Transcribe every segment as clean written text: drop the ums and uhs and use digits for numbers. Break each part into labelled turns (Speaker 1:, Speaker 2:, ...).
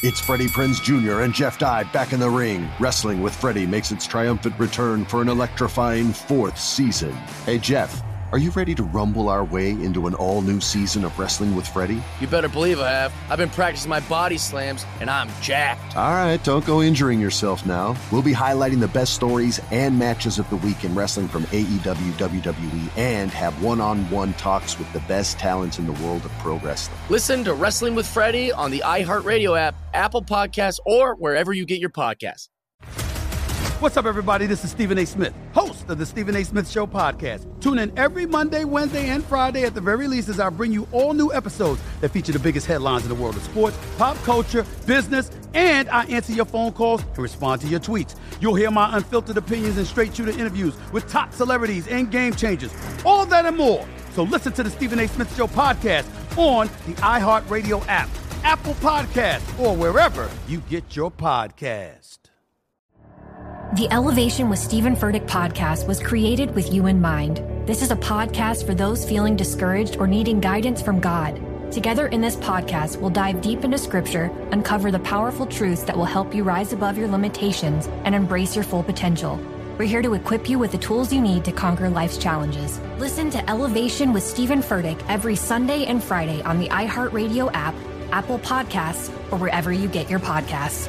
Speaker 1: It's Freddie Prinze Jr. and Jeff Dye back in the ring. Wrestling with Freddie makes its triumphant return for an electrifying 4th season. Hey, Jeff, are you ready to rumble our way into an all-new season of Wrestling with Freddie?
Speaker 2: You better believe I have. I've been practicing my body slams, and I'm jacked.
Speaker 1: All right, don't go injuring yourself now. We'll be highlighting the best stories and matches of the week in wrestling from AEW, WWE, and have one-on-one talks with the best talents in the world of pro wrestling.
Speaker 2: Listen to Wrestling with Freddie on the iHeartRadio app, Apple Podcasts, or wherever you get your podcasts.
Speaker 3: What's up, everybody? This is Stephen A. Smith, host of the Stephen A. Smith Show podcast. Tune in every Monday, Wednesday, and Friday at the very least as I bring you all new episodes that feature the biggest headlines in the world of sports, pop culture, business, and I answer your phone calls and respond to your tweets. You'll hear my unfiltered opinions and straight-shooter interviews with top celebrities and game changers. All that and more. So listen to the Stephen A. Smith Show podcast on the iHeartRadio app, Apple Podcasts, or wherever you get your podcast.
Speaker 4: The Elevation with Stephen Furtick podcast was created with you in mind. This is a podcast for those feeling discouraged or needing guidance from God. Together in this podcast, we'll dive deep into Scripture, uncover the powerful truths that will help you rise above your limitations and embrace your full potential. We're here to equip you with the tools you need to conquer life's challenges. Listen to Elevation with Stephen Furtick every Sunday and Friday on the iHeartRadio app, Apple Podcasts, or wherever you get your podcasts.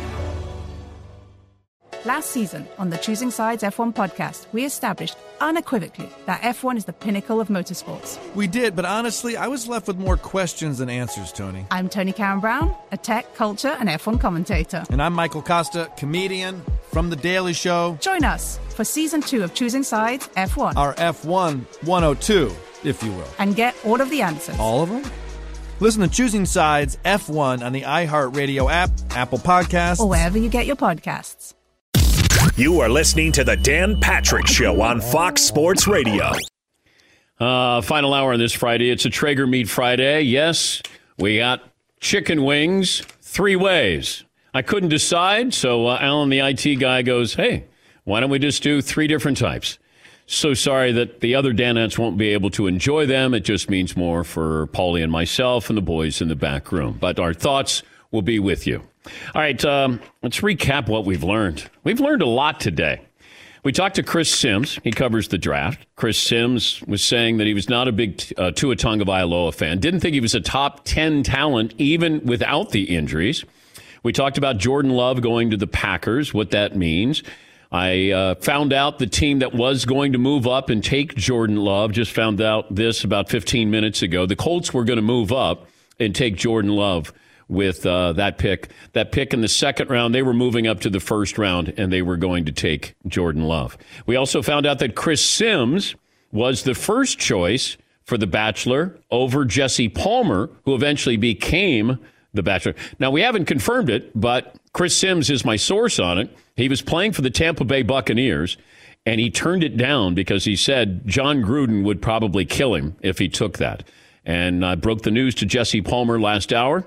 Speaker 5: Last season on the Choosing Sides F1 podcast, we established unequivocally that F1 is the pinnacle of motorsports.
Speaker 6: We did, but honestly, I was left with more questions than answers, Tony.
Speaker 5: I'm Tony Karen Brown, a tech, culture, and F1 commentator.
Speaker 6: And I'm Michael Costa, comedian from The Daily Show.
Speaker 5: Join us for Season 2 of Choosing Sides F1.
Speaker 6: Our F1 102, if you will.
Speaker 5: And get all of the answers.
Speaker 6: All of them? Listen to Choosing Sides F1 on the iHeartRadio app, Apple Podcasts,
Speaker 5: or wherever you get your podcasts.
Speaker 7: You are listening to The Dan Patrick Show on Fox Sports Radio.
Speaker 8: Final hour on this Friday. It's a Traeger Meat Friday. Yes, we got chicken wings 3 ways. I couldn't decide, so Alan, the IT guy, goes, hey, why don't we just do 3 different types? So sorry that the other Danettes won't be able to enjoy them. It just means more for Paulie and myself and the boys in the back room. But our thoughts will be with you. All right, let's recap what we've learned. We've learned a lot today. We talked to Chris Sims. He covers the draft. Chris Sims was saying that he was not a big Tua Tagovailoa fan. Didn't think he was a top 10 talent even without the injuries. We talked about Jordan Love going to the Packers, what that means. I found out the team that was going to move up and take Jordan Love, just found out this about 15 minutes ago. The Colts were going to move up and take Jordan Love with that pick. That pick in the second round, they were moving up to the first round, and they were going to take Jordan Love. We also found out that Chris Sims was the first choice for The Bachelor over Jesse Palmer, who eventually became The Bachelor. Now, we haven't confirmed it, but Chris Sims is my source on it. He was playing for the Tampa Bay Buccaneers, and he turned it down because he said John Gruden would probably kill him if he took that. And I broke the news to Jesse Palmer last hour.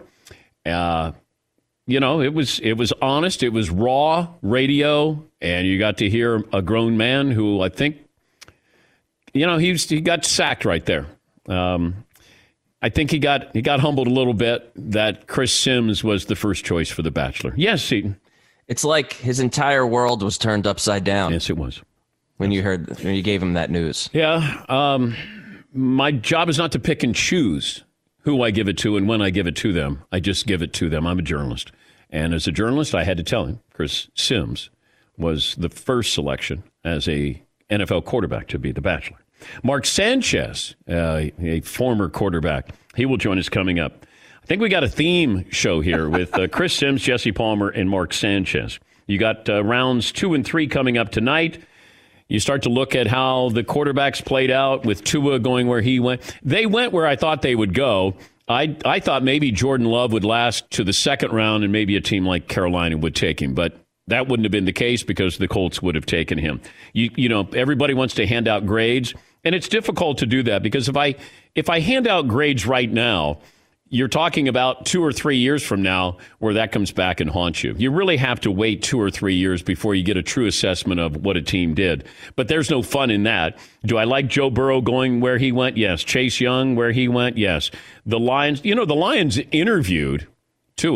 Speaker 8: It was honest. It was raw radio, and you got to hear a grown man who I think, he got sacked right there. I think he got humbled a little bit that Chris Sims was the first choice for The Bachelor. Yes, Seton.
Speaker 9: It's like his entire world was turned upside down.
Speaker 8: Yes, it was.
Speaker 9: When you gave him that news.
Speaker 8: Yeah. My job is not to pick and choose who I give it to and when I give it to them. I just give it to them. I'm a journalist. And as a journalist, I had to tell him Chris Sims was the first selection as a NFL quarterback to be The Bachelor. Mark Sanchez, a former quarterback, he will join us coming up. I think we got a theme show here with Chris Sims, Jesse Palmer, and Mark Sanchez. You got rounds 2 and 3 coming up tonight. You start to look at how the quarterbacks played out with Tua going where he went. They went where I thought they would go. I thought maybe Jordan Love would last to the second round and maybe a team like Carolina would take him. But that wouldn't have been the case because the Colts would have taken him. Everybody wants to hand out grades, and it's difficult to do that because if I hand out grades right now, you're talking about 2 or 3 years from now where that comes back and haunts you. You really have to wait 2 or 3 years before you get a true assessment of what a team did. But there's no fun in that. Do I like Joe Burrow going where he went? Yes. Chase Young where he went? Yes. The Lions, the Lions interviewed Tua.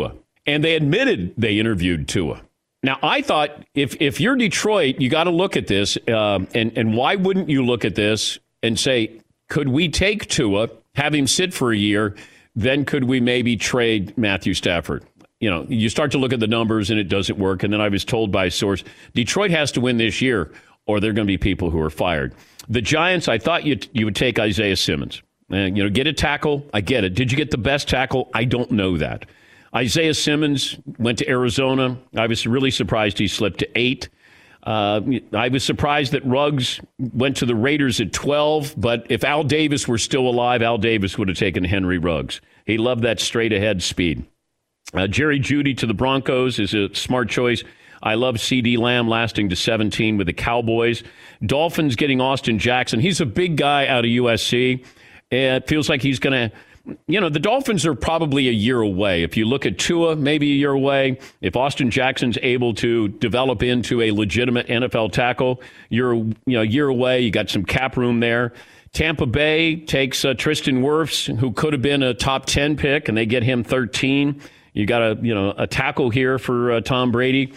Speaker 8: And they admitted they interviewed Tua. Now, I thought if you're Detroit, you got to look at this. And why wouldn't you look at this and say, could we take Tua, have him sit for a year, then could we maybe trade Matthew Stafford? You know, you start to look at the numbers and it doesn't work. And then I was told by a source, Detroit has to win this year or there are going to be people who are fired. The Giants, I thought you would take Isaiah Simmons. And, get a tackle. I get it. Did you get the best tackle? I don't know that. Isaiah Simmons went to Arizona. I was really surprised he slipped to 8. I was surprised that Ruggs went to the Raiders at 12. But if Al Davis were still alive, Al Davis would have taken Henry Ruggs. He loved that straight-ahead speed. Jerry Jeudy to the Broncos is a smart choice. I love C.D. Lamb lasting to 17 with the Cowboys. Dolphins getting Austin Jackson. He's a big guy out of USC. It feels like he's going to... the Dolphins are probably a year away. If you look at Tua, maybe a year away. If Austin Jackson's able to develop into a legitimate NFL tackle, you're a year away. You got some cap room there. Tampa Bay takes Tristan Wirfs, who could have been a top 10 pick, and they get him 13. You got a tackle here for Tom Brady.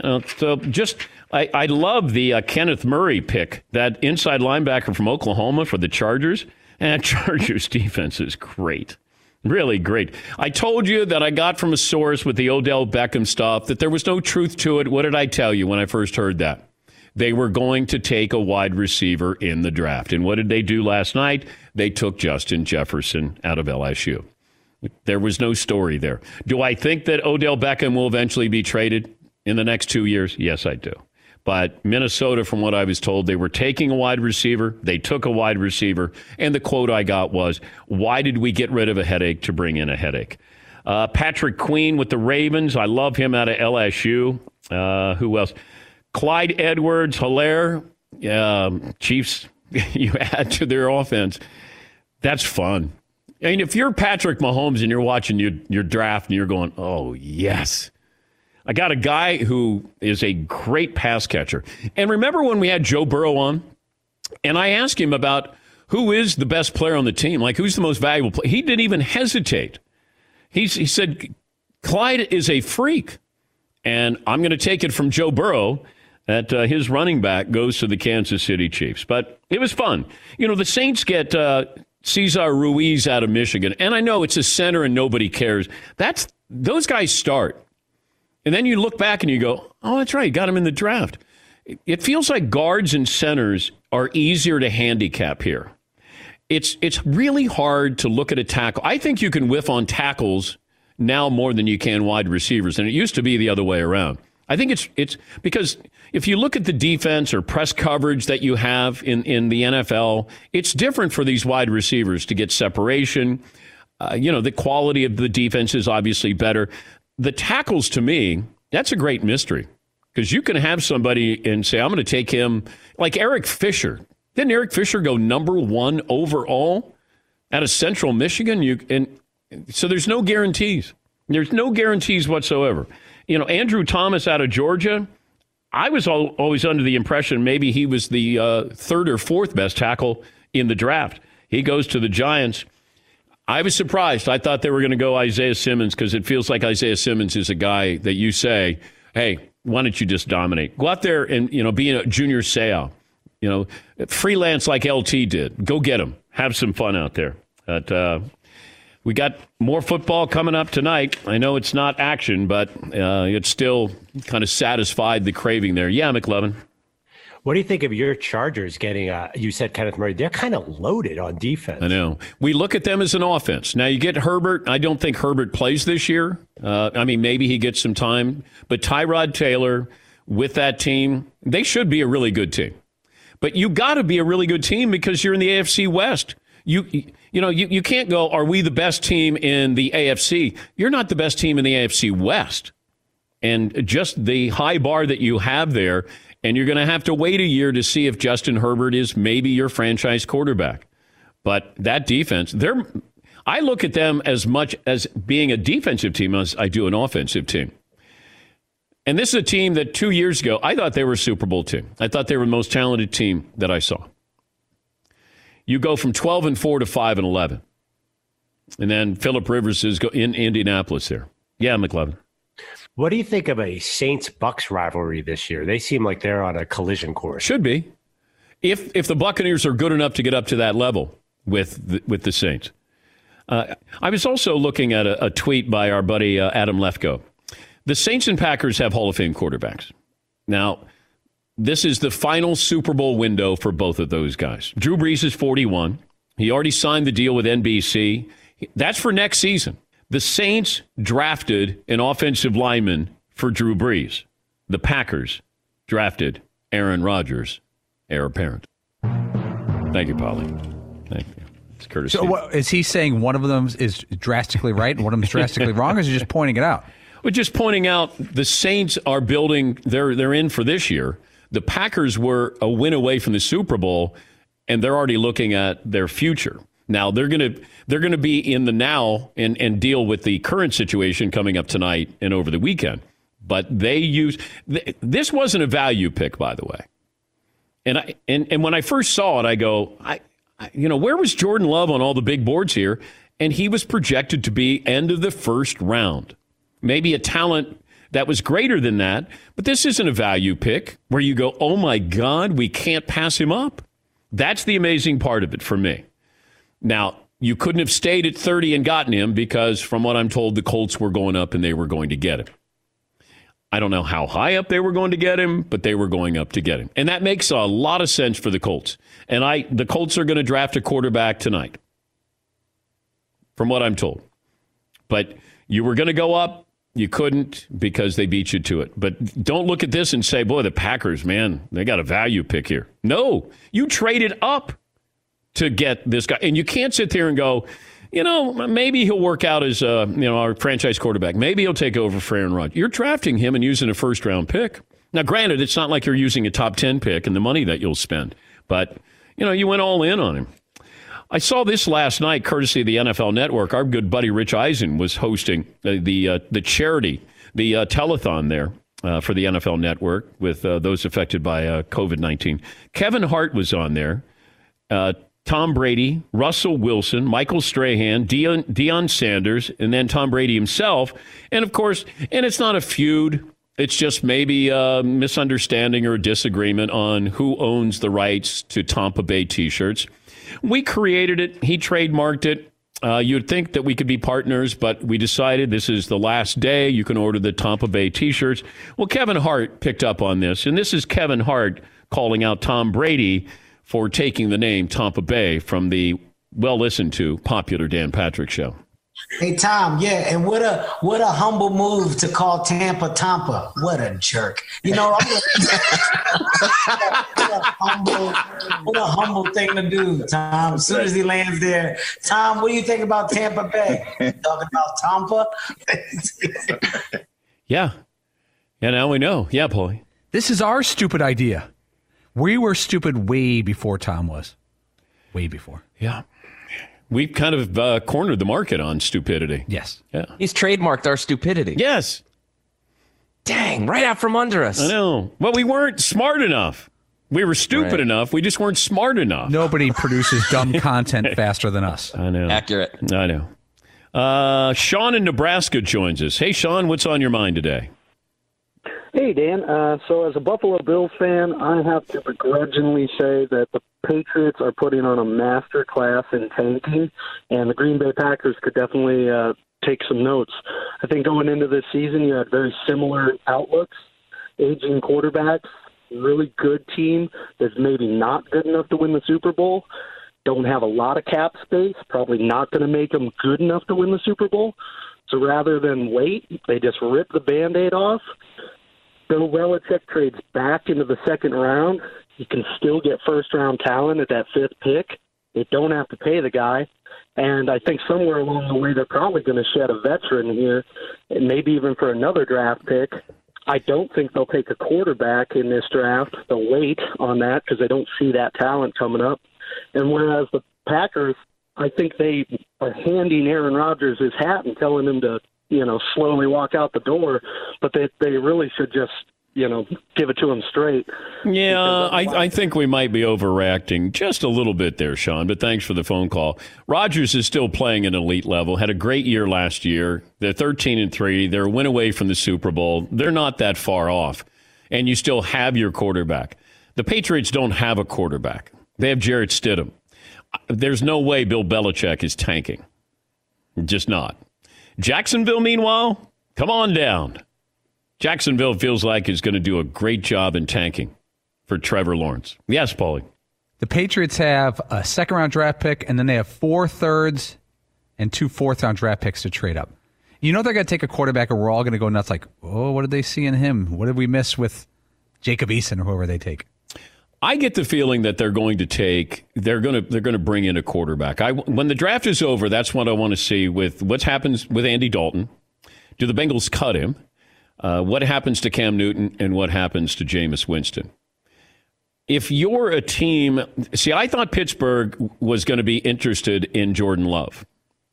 Speaker 8: I love the Kenneth Murray pick, that inside linebacker from Oklahoma for the Chargers. And Chargers defense is great. Really great. I told you that I got from a source with the Odell Beckham stuff that there was no truth to it. What did I tell you when I first heard that? They were going to take a wide receiver in the draft. And what did they do last night? They took Justin Jefferson out of LSU. There was no story there. Do I think that Odell Beckham will eventually be traded in the next 2 years? Yes, I do. But Minnesota, from what I was told, they were taking a wide receiver. They took a wide receiver. And the quote I got was, why did we get rid of a headache to bring in a headache? Patrick Queen with the Ravens. I love him out of LSU. Who else? Clyde Edwards-Helaire. Chiefs, you add to their offense. That's fun. I mean, if you're Patrick Mahomes and you're watching your draft and you're going, oh, yes. I got a guy who is a great pass catcher. And remember when we had Joe Burrow on? And I asked him about who is the best player on the team, like who's the most valuable player. He didn't even hesitate. He said, Clyde is a freak. And I'm going to take it from Joe Burrow that his running back goes to the Kansas City Chiefs. But it was fun. The Saints get Cesar Ruiz out of Michigan. And I know it's a center and nobody cares. Those guys start. And then you look back and you go, oh, that's right, got him in the draft. It feels like guards and centers are easier to handicap here. It's really hard to look at a tackle. I think you can whiff on tackles now more than you can wide receivers, and it used to be the other way around. I think it's because if you look at the defense or press coverage that you have in the NFL, it's different for these wide receivers to get separation. The quality of the defense is obviously better. The tackles, to me, that's a great mystery because you can have somebody and say, I'm going to take him, like Eric Fisher. Didn't Eric Fisher go number 1 overall out of Central Michigan? So there's no guarantees. There's no guarantees whatsoever. Andrew Thomas out of Georgia, I was always under the impression maybe he was the 3rd or 4th best tackle in the draft. He goes to the Giants. I was surprised. I thought they were going to go Isaiah Simmons because it feels like Isaiah Simmons is a guy that you say, hey, why don't you just dominate? Go out there and, be a junior Seau. Freelance like LT did. Go get him. Have some fun out there. But we got more football coming up tonight. I know it's not action, but it's still kind of satisfied the craving there. Yeah, McLovin.
Speaker 10: What do you think of your Chargers getting, you said Kenneth Murray, they're kind of loaded on defense.
Speaker 8: I know. We look at them as an offense. Now, you get Herbert. I don't think Herbert plays this year. Maybe he gets some time. But Tyrod Taylor with that team, they should be a really good team. But you got to be a really good team because you're in the AFC West. You can't go, are we the best team in the AFC? You're not the best team in the AFC West. And just the high bar that you have there, and you're going to have to wait a year to see if Justin Herbert is maybe your franchise quarterback. But that defense, I look at them as much as being a defensive team as I do an offensive team. And this is a team that 2 years ago, I thought they were a Super Bowl team. I thought they were the most talented team that I saw. You go from 12-4 to 5-11. And then Phillip Rivers is in Indianapolis there. Yeah, McLovin.
Speaker 10: What do you think of a Saints-Bucks rivalry this year? They seem like they're on a collision course.
Speaker 8: Should be. If the Buccaneers are good enough to get up to that level with the Saints. I was also looking at a tweet by our buddy Adam Lefkoe. The Saints and Packers have Hall of Fame quarterbacks. Now, this is the final Super Bowl window for both of those guys. Drew Brees is 41. He already signed the deal with NBC. That's for next season. The Saints drafted an offensive lineman for Drew Brees. The Packers drafted Aaron Rodgers, heir apparent. Thank you, Polly. Thank you. It's courtesy.
Speaker 11: So is he saying one of them is drastically right and one of them is drastically wrong, or is he just pointing it out?
Speaker 8: Well, just pointing out the Saints are building, they're in for this year. The Packers were a win away from the Super Bowl, and they're already looking at their future. Now, they're going to be in the now and deal with the current situation coming up tonight and over the weekend. But this wasn't a value pick, by the way. And when I first saw it, I go, where was Jordan Love on all the big boards here? And he was projected to be end of the first round. Maybe a talent that was greater than that, but this isn't a value pick where you go, oh my God, we can't pass him up. That's the amazing part of it for me. Now, you couldn't have stayed at 30 and gotten him because from what I'm told, the Colts were going up and they were going to get him. I don't know how high up they were going to get him, but they were going up to get him. And that makes a lot of sense for the Colts. And the Colts are going to draft a quarterback tonight, from what I'm told. But you were going to go up. You couldn't because they beat you to it. But don't look at this and say, boy, the Packers, man, they got a value pick here. No, you traded up to get this guy. And you can't sit there and go, maybe he'll work out as our franchise quarterback. Maybe he'll take over for Aaron Rodgers. You're drafting him and using a first-round pick. Now, granted, it's not like you're using a top 10 pick and the money that you'll spend. But, you went all in on him. I saw this last night, courtesy of the NFL Network. Our good buddy Rich Eisen was hosting the charity, the telethon there for the NFL Network with those affected by COVID-19. Kevin Hart was on there. Tom Brady, Russell Wilson, Michael Strahan, Deion Sanders, and then Tom Brady himself. And, of course, and it's not a feud. It's just maybe a misunderstanding or a disagreement on who owns the rights to Tampa Bay T-shirts. We created it. He trademarked it. You'd think that we could be partners, but we decided this is the last day. You can order the Tampa Bay T-shirts. Well, Kevin Hart picked up on this, and this is Kevin Hart calling out Tom Brady for taking the name Tampa Bay from the well-listened-to popular Dan Patrick Show.
Speaker 12: Hey, Tom, yeah, and what a humble move to call Tampa. What a jerk. What a humble thing to do, Tom. As soon as he lands there, Tom, what do you think about Tampa Bay? Talking about Tampa?
Speaker 8: Yeah. Yeah, now we know. Yeah, Paulie.
Speaker 11: This is our stupid idea. We were stupid way before Tom was. Way before.
Speaker 8: Yeah. We've kind of cornered the market on stupidity.
Speaker 11: Yes.
Speaker 8: Yeah.
Speaker 9: He's trademarked our stupidity.
Speaker 8: Yes.
Speaker 9: Dang, right out from under us.
Speaker 8: I know. Well, we weren't smart enough. We were stupid enough. We just weren't smart enough.
Speaker 11: Nobody produces dumb content faster than us.
Speaker 8: I know.
Speaker 9: Accurate.
Speaker 8: I know. Sean in Nebraska joins us. Hey, Sean, what's on your mind today?
Speaker 13: Hey, Dan. So as a Buffalo Bills fan, I have to begrudgingly say that the Patriots are putting on a master class in tanking, and the Green Bay Packers could definitely take some notes. I think going into this season, you had very similar outlooks, aging quarterbacks, really good team that's maybe not good enough to win the Super Bowl, don't have a lot of cap space, probably not going to make them good enough to win the Super Bowl. So rather than wait, they just rip the Band-Aid off. Bill Belichick trades back into the second round. You can still get first-round talent at that fifth pick. They don't have to pay the guy. And I think somewhere along the way they're probably going to shed a veteran here, and maybe even for another draft pick. I don't think they'll take a quarterback in this draft. They'll wait on that because they don't see that talent coming up. And whereas the Packers, I think they are handing Aaron Rodgers his hat and telling him to, slowly walk out the door, but they really should just give it to him straight.
Speaker 8: Yeah, I think we might be overreacting just a little bit there, Sean, but thanks for the phone call. Rodgers is still playing at elite level, had a great year last year. They're 13-3. They're a win away from the Super Bowl. They're not that far off, and you still have your quarterback. The Patriots don't have a quarterback. They have Jarrett Stidham. There's no way Bill Belichick is tanking. Just not. Jacksonville, meanwhile, come on down. Jacksonville feels like is going to do a great job in tanking for Trevor Lawrence. Yes, Paulie.
Speaker 11: The Patriots have a second-round draft pick, and then they have 4 thirds and 2 fourth-round draft picks to trade up. You know they're going to take a quarterback, and we're all going to go nuts like, oh, what did they see in him? What did we miss with Jacob Eason or whoever they take?
Speaker 8: I get the feeling that they're going to bring in a quarterback. When the draft is over, that's what I want to see with what happens with Andy Dalton. Do the Bengals cut him? What happens to Cam Newton and what happens to Jameis Winston? If you're a team, see, I thought Pittsburgh was going to be interested in Jordan Love.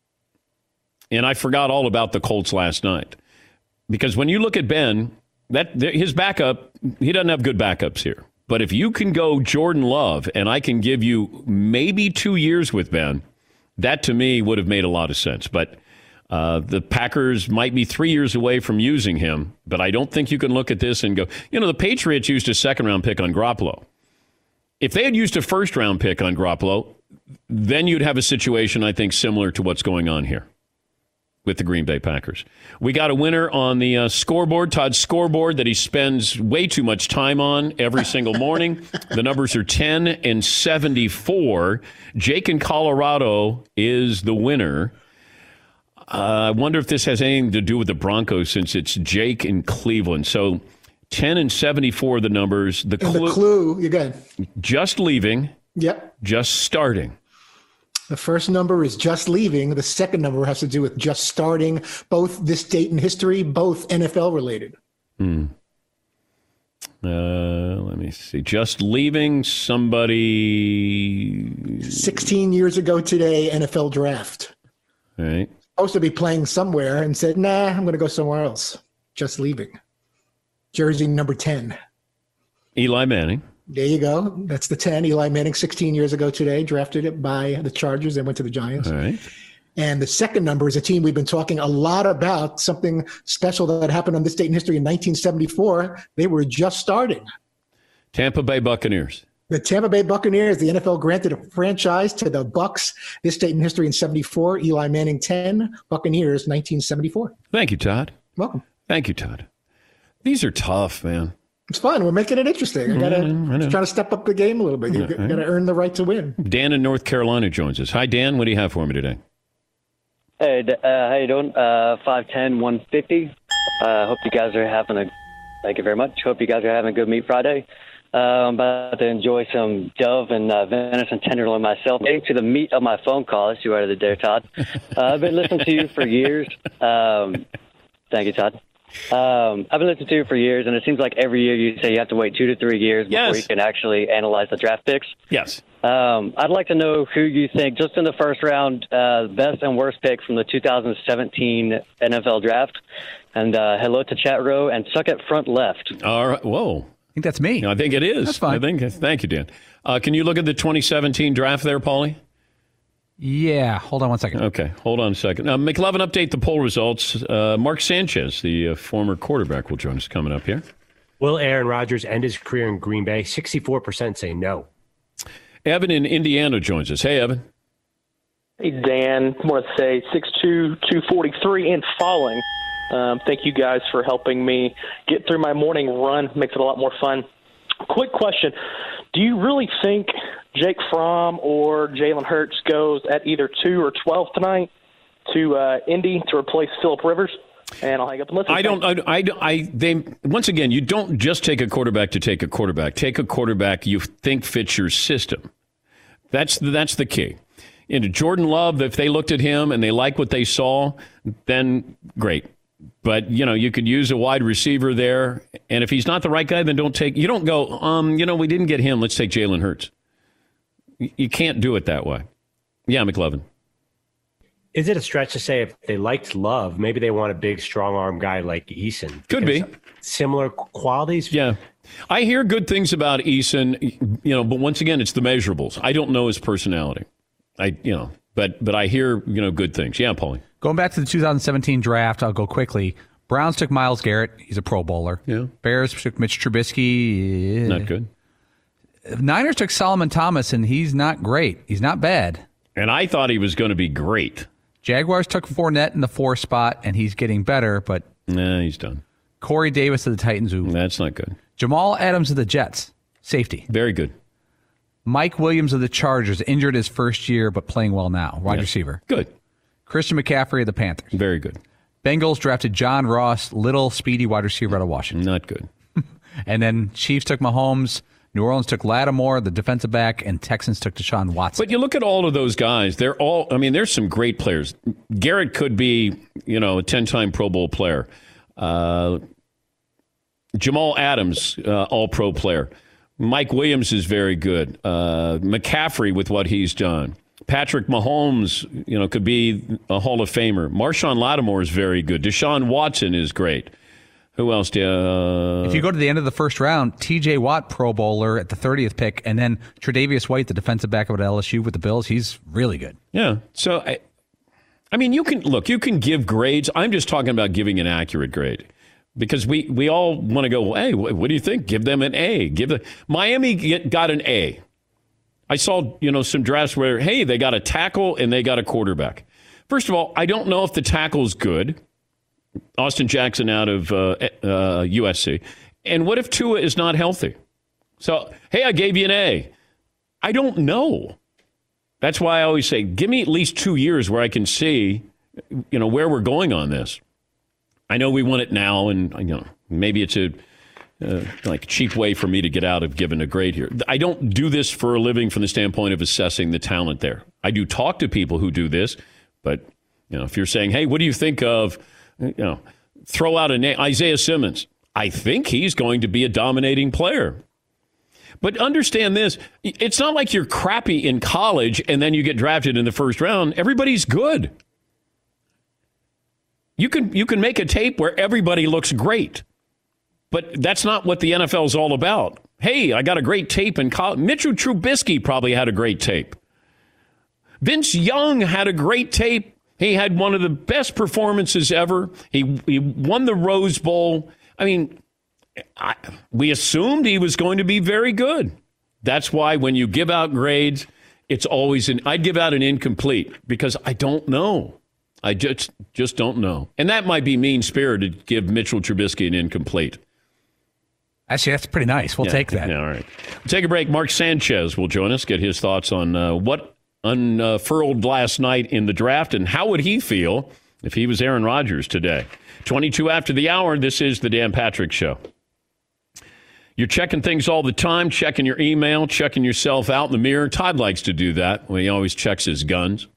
Speaker 8: And I forgot all about the Colts last night. Because when you look at Ben, his backup, he doesn't have good backups here. But if you can go Jordan Love, and I can give you maybe 2 years with Ben, that to me would have made a lot of sense. But the Packers might be 3 years away from using him, but I don't think you can look at this and go, the Patriots used a second-round pick on Garoppolo. If they had used a first-round pick on Garoppolo, then you'd have a situation, I think, similar to what's going on here with the Green Bay Packers. We got a winner on the scoreboard, Todd's scoreboard, that he spends way too much time on every single morning. The numbers are 10 and 74. Jake in Colorado is the winner. I wonder if this has anything to do with the Broncos since it's Jake in Cleveland. So 10 and 74 the numbers. The
Speaker 14: clue, you're good.
Speaker 8: Just leaving.
Speaker 14: Yep.
Speaker 8: Just starting.
Speaker 14: The first number is just leaving. The second number has to do with just starting, both this date in history, both NFL related.
Speaker 8: Let me see. Just leaving somebody.
Speaker 14: 16 years ago today, NFL draft.
Speaker 8: All right.
Speaker 14: Supposed to be playing somewhere and said, nah, I'm going to go somewhere else. Just leaving. Jersey number 10.
Speaker 8: Eli Manning.
Speaker 14: There you go. That's the 10. Eli Manning, 16 years ago today, drafted it by the Chargers and went to the Giants.
Speaker 8: All right.
Speaker 14: And the second number is a team we've been talking a lot about, something special that happened on this date in history in 1974. They were just starting.
Speaker 8: Tampa Bay Buccaneers.
Speaker 14: The Tampa Bay Buccaneers, the NFL granted a franchise to the Bucs this date in history in 74. Eli Manning, 10. Buccaneers, 1974.
Speaker 8: Thank you, Todd.
Speaker 14: Welcome.
Speaker 8: Thank you, Todd. These are tough, man.
Speaker 14: It's fun. We're making it interesting. I gotta try to step up the game a little bit. You gotta earn the right to win.
Speaker 8: Dan in North Carolina joins us. Hi, Dan. What do you have for me today?
Speaker 15: Hey, how you doing? 5'10", 150. Hope you guys are having thank you very much. Hope you guys are having a good Meat Friday. I'm about to enjoy some Dove and venison tenderloin myself. Getting to the meat of my phone call. That's you right of the day, Todd. I've been listening to you for years. Thank you, Todd. I've been listening to you for years, and it seems like every year you say you have to wait 2 to 3 years before you can actually analyze the draft picks.
Speaker 8: Yes.
Speaker 15: I'd like to know who you think, just in the first round, best and worst pick from the 2017 NFL draft. And hello to chat row and suck at front left.
Speaker 8: All right. Whoa.
Speaker 11: I think that's me.
Speaker 8: I think it is.
Speaker 11: That's fine.
Speaker 8: Thank you, Dan. Can you look at the 2017 draft there, Paulie?
Speaker 11: Yeah. Hold on one second.
Speaker 8: Okay. Hold on a second. McLovin, update the poll results. Mark Sanchez, the former quarterback, will join us coming up here.
Speaker 10: Will Aaron Rodgers end his career in Green Bay? 64% say no.
Speaker 8: Evan in Indiana joins us. Hey, Evan.
Speaker 16: Hey, Dan. I want to say 6'2", 243 and falling. Thank you guys for helping me get through my morning run. Makes it a lot more fun. Quick question. Do you really think Jake Fromm or Jalen Hurts goes at either 2 or 12 tonight to Indy to replace Phillip Rivers? And I'll hang up and listen.
Speaker 8: Once again, you don't just take a quarterback to take a quarterback. Take a quarterback you think fits your system. That's the key. And Jordan Love, if they looked at him and they like what they saw, then great. But, you could use a wide receiver there. And if he's not the right guy, then you don't go, we didn't get him. Let's take Jalen Hurts. You can't do it that way. Yeah, McLovin.
Speaker 10: Is it a stretch to say if they liked Love, maybe they want a big, strong-arm guy like Eason?
Speaker 8: Could be.
Speaker 10: similar qualities.
Speaker 8: Yeah. I hear good things about Eason, but once again, it's the measurables. I don't know his personality. But I hear, good things. Yeah, Paulie.
Speaker 11: Going back to the 2017 draft, I'll go quickly. Browns took Myles Garrett. He's a Pro Bowler.
Speaker 8: Yeah.
Speaker 11: Bears took Mitch Trubisky.
Speaker 8: Not good.
Speaker 11: Niners took Solomon Thomas, and he's not great. He's not bad.
Speaker 8: And I thought he was going to be great.
Speaker 11: Jaguars took Fournette in the 4 spot, and he's getting better, but...
Speaker 8: Nah, he's done.
Speaker 11: Corey Davis of the Titans.
Speaker 8: That's not good.
Speaker 11: Jamal Adams of the Jets. Safety.
Speaker 8: Very good.
Speaker 11: Mike Williams of the Chargers, injured his first year, but playing well now. Wide receiver.
Speaker 8: Good.
Speaker 11: Christian McCaffrey of the Panthers.
Speaker 8: Very good.
Speaker 11: Bengals drafted John Ross, little, speedy wide receiver out of Washington.
Speaker 8: Not good.
Speaker 11: And then Chiefs took Mahomes. New Orleans took Lattimore, the defensive back, and Texans took Deshaun Watson.
Speaker 8: But you look at all of those guys, they're all, there's some great players. Garrett could be, a 10-time Pro Bowl player. Jamal Adams, all-pro player. Mike Williams is very good. McCaffrey with what he's done. Patrick Mahomes, could be a Hall of Famer. Marshawn Lattimore is very good. Deshaun Watson is great. Who else?
Speaker 11: If you go to the end of the first round, T.J. Watt, Pro Bowler at the 30th pick, and then Tre'Davious White, the defensive back of LSU with the Bills, he's really good.
Speaker 8: Yeah. So, you can give grades. I'm just talking about giving an accurate grade. Because we all want to go, hey, what do you think? Give them an A. Miami got an A. I saw, some drafts where, hey, they got a tackle and they got a quarterback. First of all, I don't know if the tackle's good. Austin Jackson out of USC. And what if Tua is not healthy? So, hey, I gave you an A. I don't know. That's why I always say, give me at least 2 years where I can see, where we're going on this. I know we want it now, and maybe it's a cheap way for me to get out of giving a grade here. I don't do this for a living from the standpoint of assessing the talent there. I do talk to people who do this, but if you're saying, hey, what do you think of, throw out a name, Isaiah Simmons. I think he's going to be a dominating player. But understand this, it's not like you're crappy in college and then you get drafted in the first round. Everybody's good. You can make a tape where everybody looks great, but that's not what the NFL is all about. Hey, I got a great tape in college. Mitchell Trubisky probably had a great tape. Vince Young had a great tape. He had one of the best performances ever. He won the Rose Bowl. We assumed he was going to be very good. That's why when you give out grades, it's always I'd give out an incomplete because I don't know. I just don't know. And that might be mean-spirited to give Mitchell Trubisky an incomplete.
Speaker 11: Actually, that's pretty nice. We'll take that.
Speaker 8: Yeah, all right. We'll take a break. Mark Sanchez will join us, get his thoughts on what unfurled last night in the draft and how would he feel if he was Aaron Rodgers today. 22 after the hour, this is the Dan Patrick Show. You're checking things all the time, checking your email, checking yourself out in the mirror. Todd likes to do that when he always checks his guns.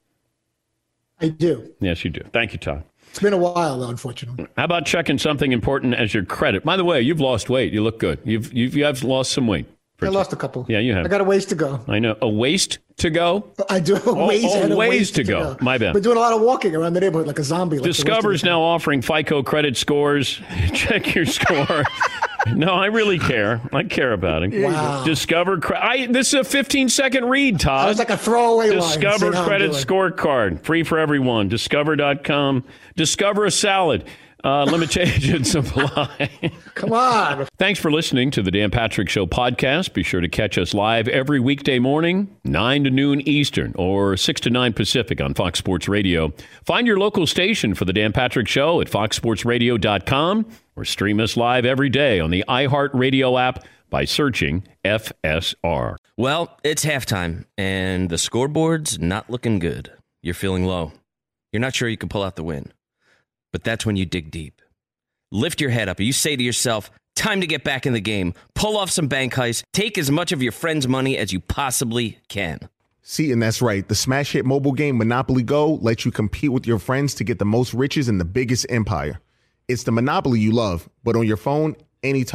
Speaker 14: I do.
Speaker 8: Yes, you do. Thank you, Todd.
Speaker 14: It's been a while, though, unfortunately.
Speaker 8: How about checking something important as your credit? By the way, you've lost weight. You look good. You have lost some weight.
Speaker 14: I lost a couple.
Speaker 8: Yeah, you have.
Speaker 14: I got a ways to go.
Speaker 8: I know. A waist to go?
Speaker 14: I do. A ways
Speaker 8: to go. My bad.
Speaker 14: Been doing a lot of walking around the neighborhood like a zombie.
Speaker 8: Discover's now offering FICO credit scores. Check your score. No, I really care. I care about it.
Speaker 14: Wow.
Speaker 8: Discover. This is a 15-second read, Todd.
Speaker 14: That was like a throwaway line.
Speaker 8: Discover credit scorecard. Free for everyone. Discover.com. Discover a salad. Limitations apply.
Speaker 14: Come on.
Speaker 8: Thanks for listening to the Dan Patrick Show podcast. Be sure to catch us live every weekday morning, 9 to noon Eastern or 6 to 9 Pacific on Fox Sports Radio. Find your local station for the Dan Patrick Show at foxsportsradio.com or stream us live every day on the iHeartRadio app by searching FSR.
Speaker 9: Well, it's halftime, and the scoreboard's not looking good. You're feeling low. You're not sure you can pull out the win. But that's when you dig deep. Lift your head up. You say to yourself, time to get back in the game. Pull off some bank heists. Take as much of your friend's money as you possibly can.
Speaker 17: See, and that's right. The smash hit mobile game Monopoly Go lets you compete with your friends to get the most riches in the biggest empire. It's the Monopoly you love, but on your phone, anytime,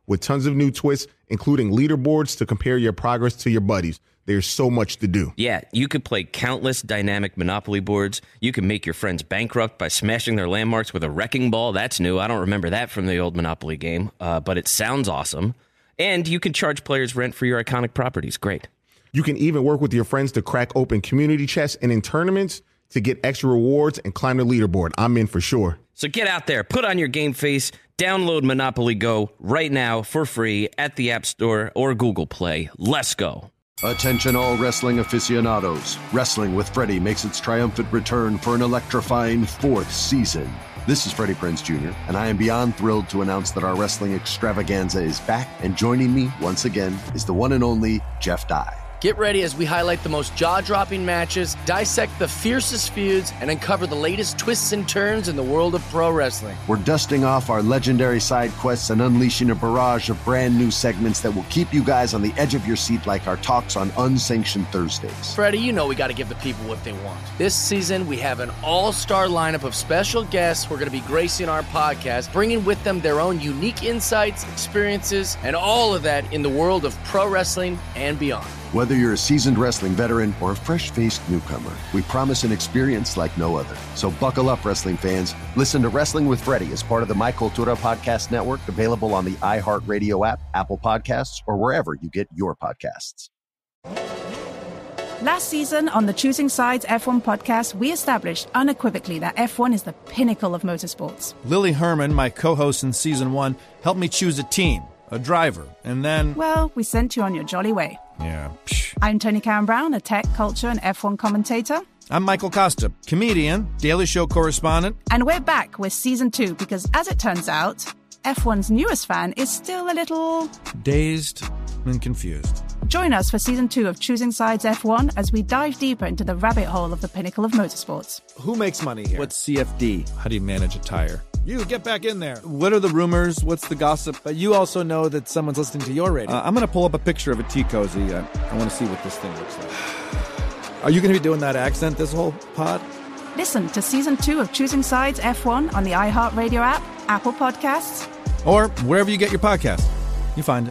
Speaker 17: with tons of new twists, including leaderboards to compare your progress to your buddies. There's so much to do.
Speaker 9: Yeah, you could play countless dynamic Monopoly boards. You can make your friends bankrupt by smashing their landmarks with a wrecking ball. That's new. I don't remember that from the old Monopoly game, but it sounds awesome. And you can charge players rent for your iconic properties. Great.
Speaker 17: You can even work with your friends to crack open community chests and in tournaments to get extra rewards and climb the leaderboard. I'm in for sure.
Speaker 9: So get out there, put on your game face, download Monopoly Go right now for free at the App Store or Google Play. Let's go.
Speaker 1: Attention all wrestling aficionados. Wrestling with Freddie makes its triumphant return for an electrifying 4th season. This is Freddie Prinze Jr., and I am beyond thrilled to announce that our wrestling extravaganza is back, and joining me once again is the one and only Jeff Dye.
Speaker 2: Get ready as we highlight the most jaw-dropping matches, dissect the fiercest feuds, and uncover the latest twists and turns in the world of pro wrestling.
Speaker 1: We're dusting off our legendary side quests and unleashing a barrage of brand new segments that will keep you guys on the edge of your seat like our talks on Unsanctioned Thursdays.
Speaker 2: Freddie, you know we got to give the people what they want. This season, we have an all-star lineup of special guests who are going to be gracing our podcast, bringing with them their own unique insights, experiences, and all of that in the world of pro wrestling and beyond.
Speaker 1: Whether you're a seasoned wrestling veteran or a fresh-faced newcomer, we promise an experience like no other. So buckle up, wrestling fans. Listen to Wrestling with Freddie as part of the My Cultura Podcast Network, available on the iHeartRadio app, Apple Podcasts, or wherever you get your podcasts.
Speaker 5: Last season on the Choosing Sides F1 podcast, we established unequivocally that F1 is the pinnacle of motorsports.
Speaker 6: Lily Herman, my co-host in Season 1, helped me choose a team, a driver, and then...
Speaker 5: Well, we sent you on your jolly way.
Speaker 6: Yeah.
Speaker 5: I'm Tony Karen Brown, a tech, culture, and F1 commentator.
Speaker 6: I'm Michael Costa, comedian, Daily Show correspondent.
Speaker 5: And we're back with Season 2 because, as it turns out, F1's newest fan is still a little...
Speaker 6: dazed and confused.
Speaker 5: Join us for Season 2 of Choosing Sides F1 as we dive deeper into the rabbit hole of the pinnacle of motorsports.
Speaker 18: Who makes money here?
Speaker 6: What's CFD? How do you manage a tire? You, get back in there. What are the rumors? What's the gossip?
Speaker 18: But you also know that someone's listening to your radio.
Speaker 6: I'm going to pull up a picture of a tea cozy. I want to see what this thing looks like.
Speaker 18: Are you going to be doing that accent this whole pod?
Speaker 5: Listen to Season 2 of Choosing Sides F1 on the iHeartRadio app, Apple Podcasts,
Speaker 6: or wherever you get your podcasts. You find it.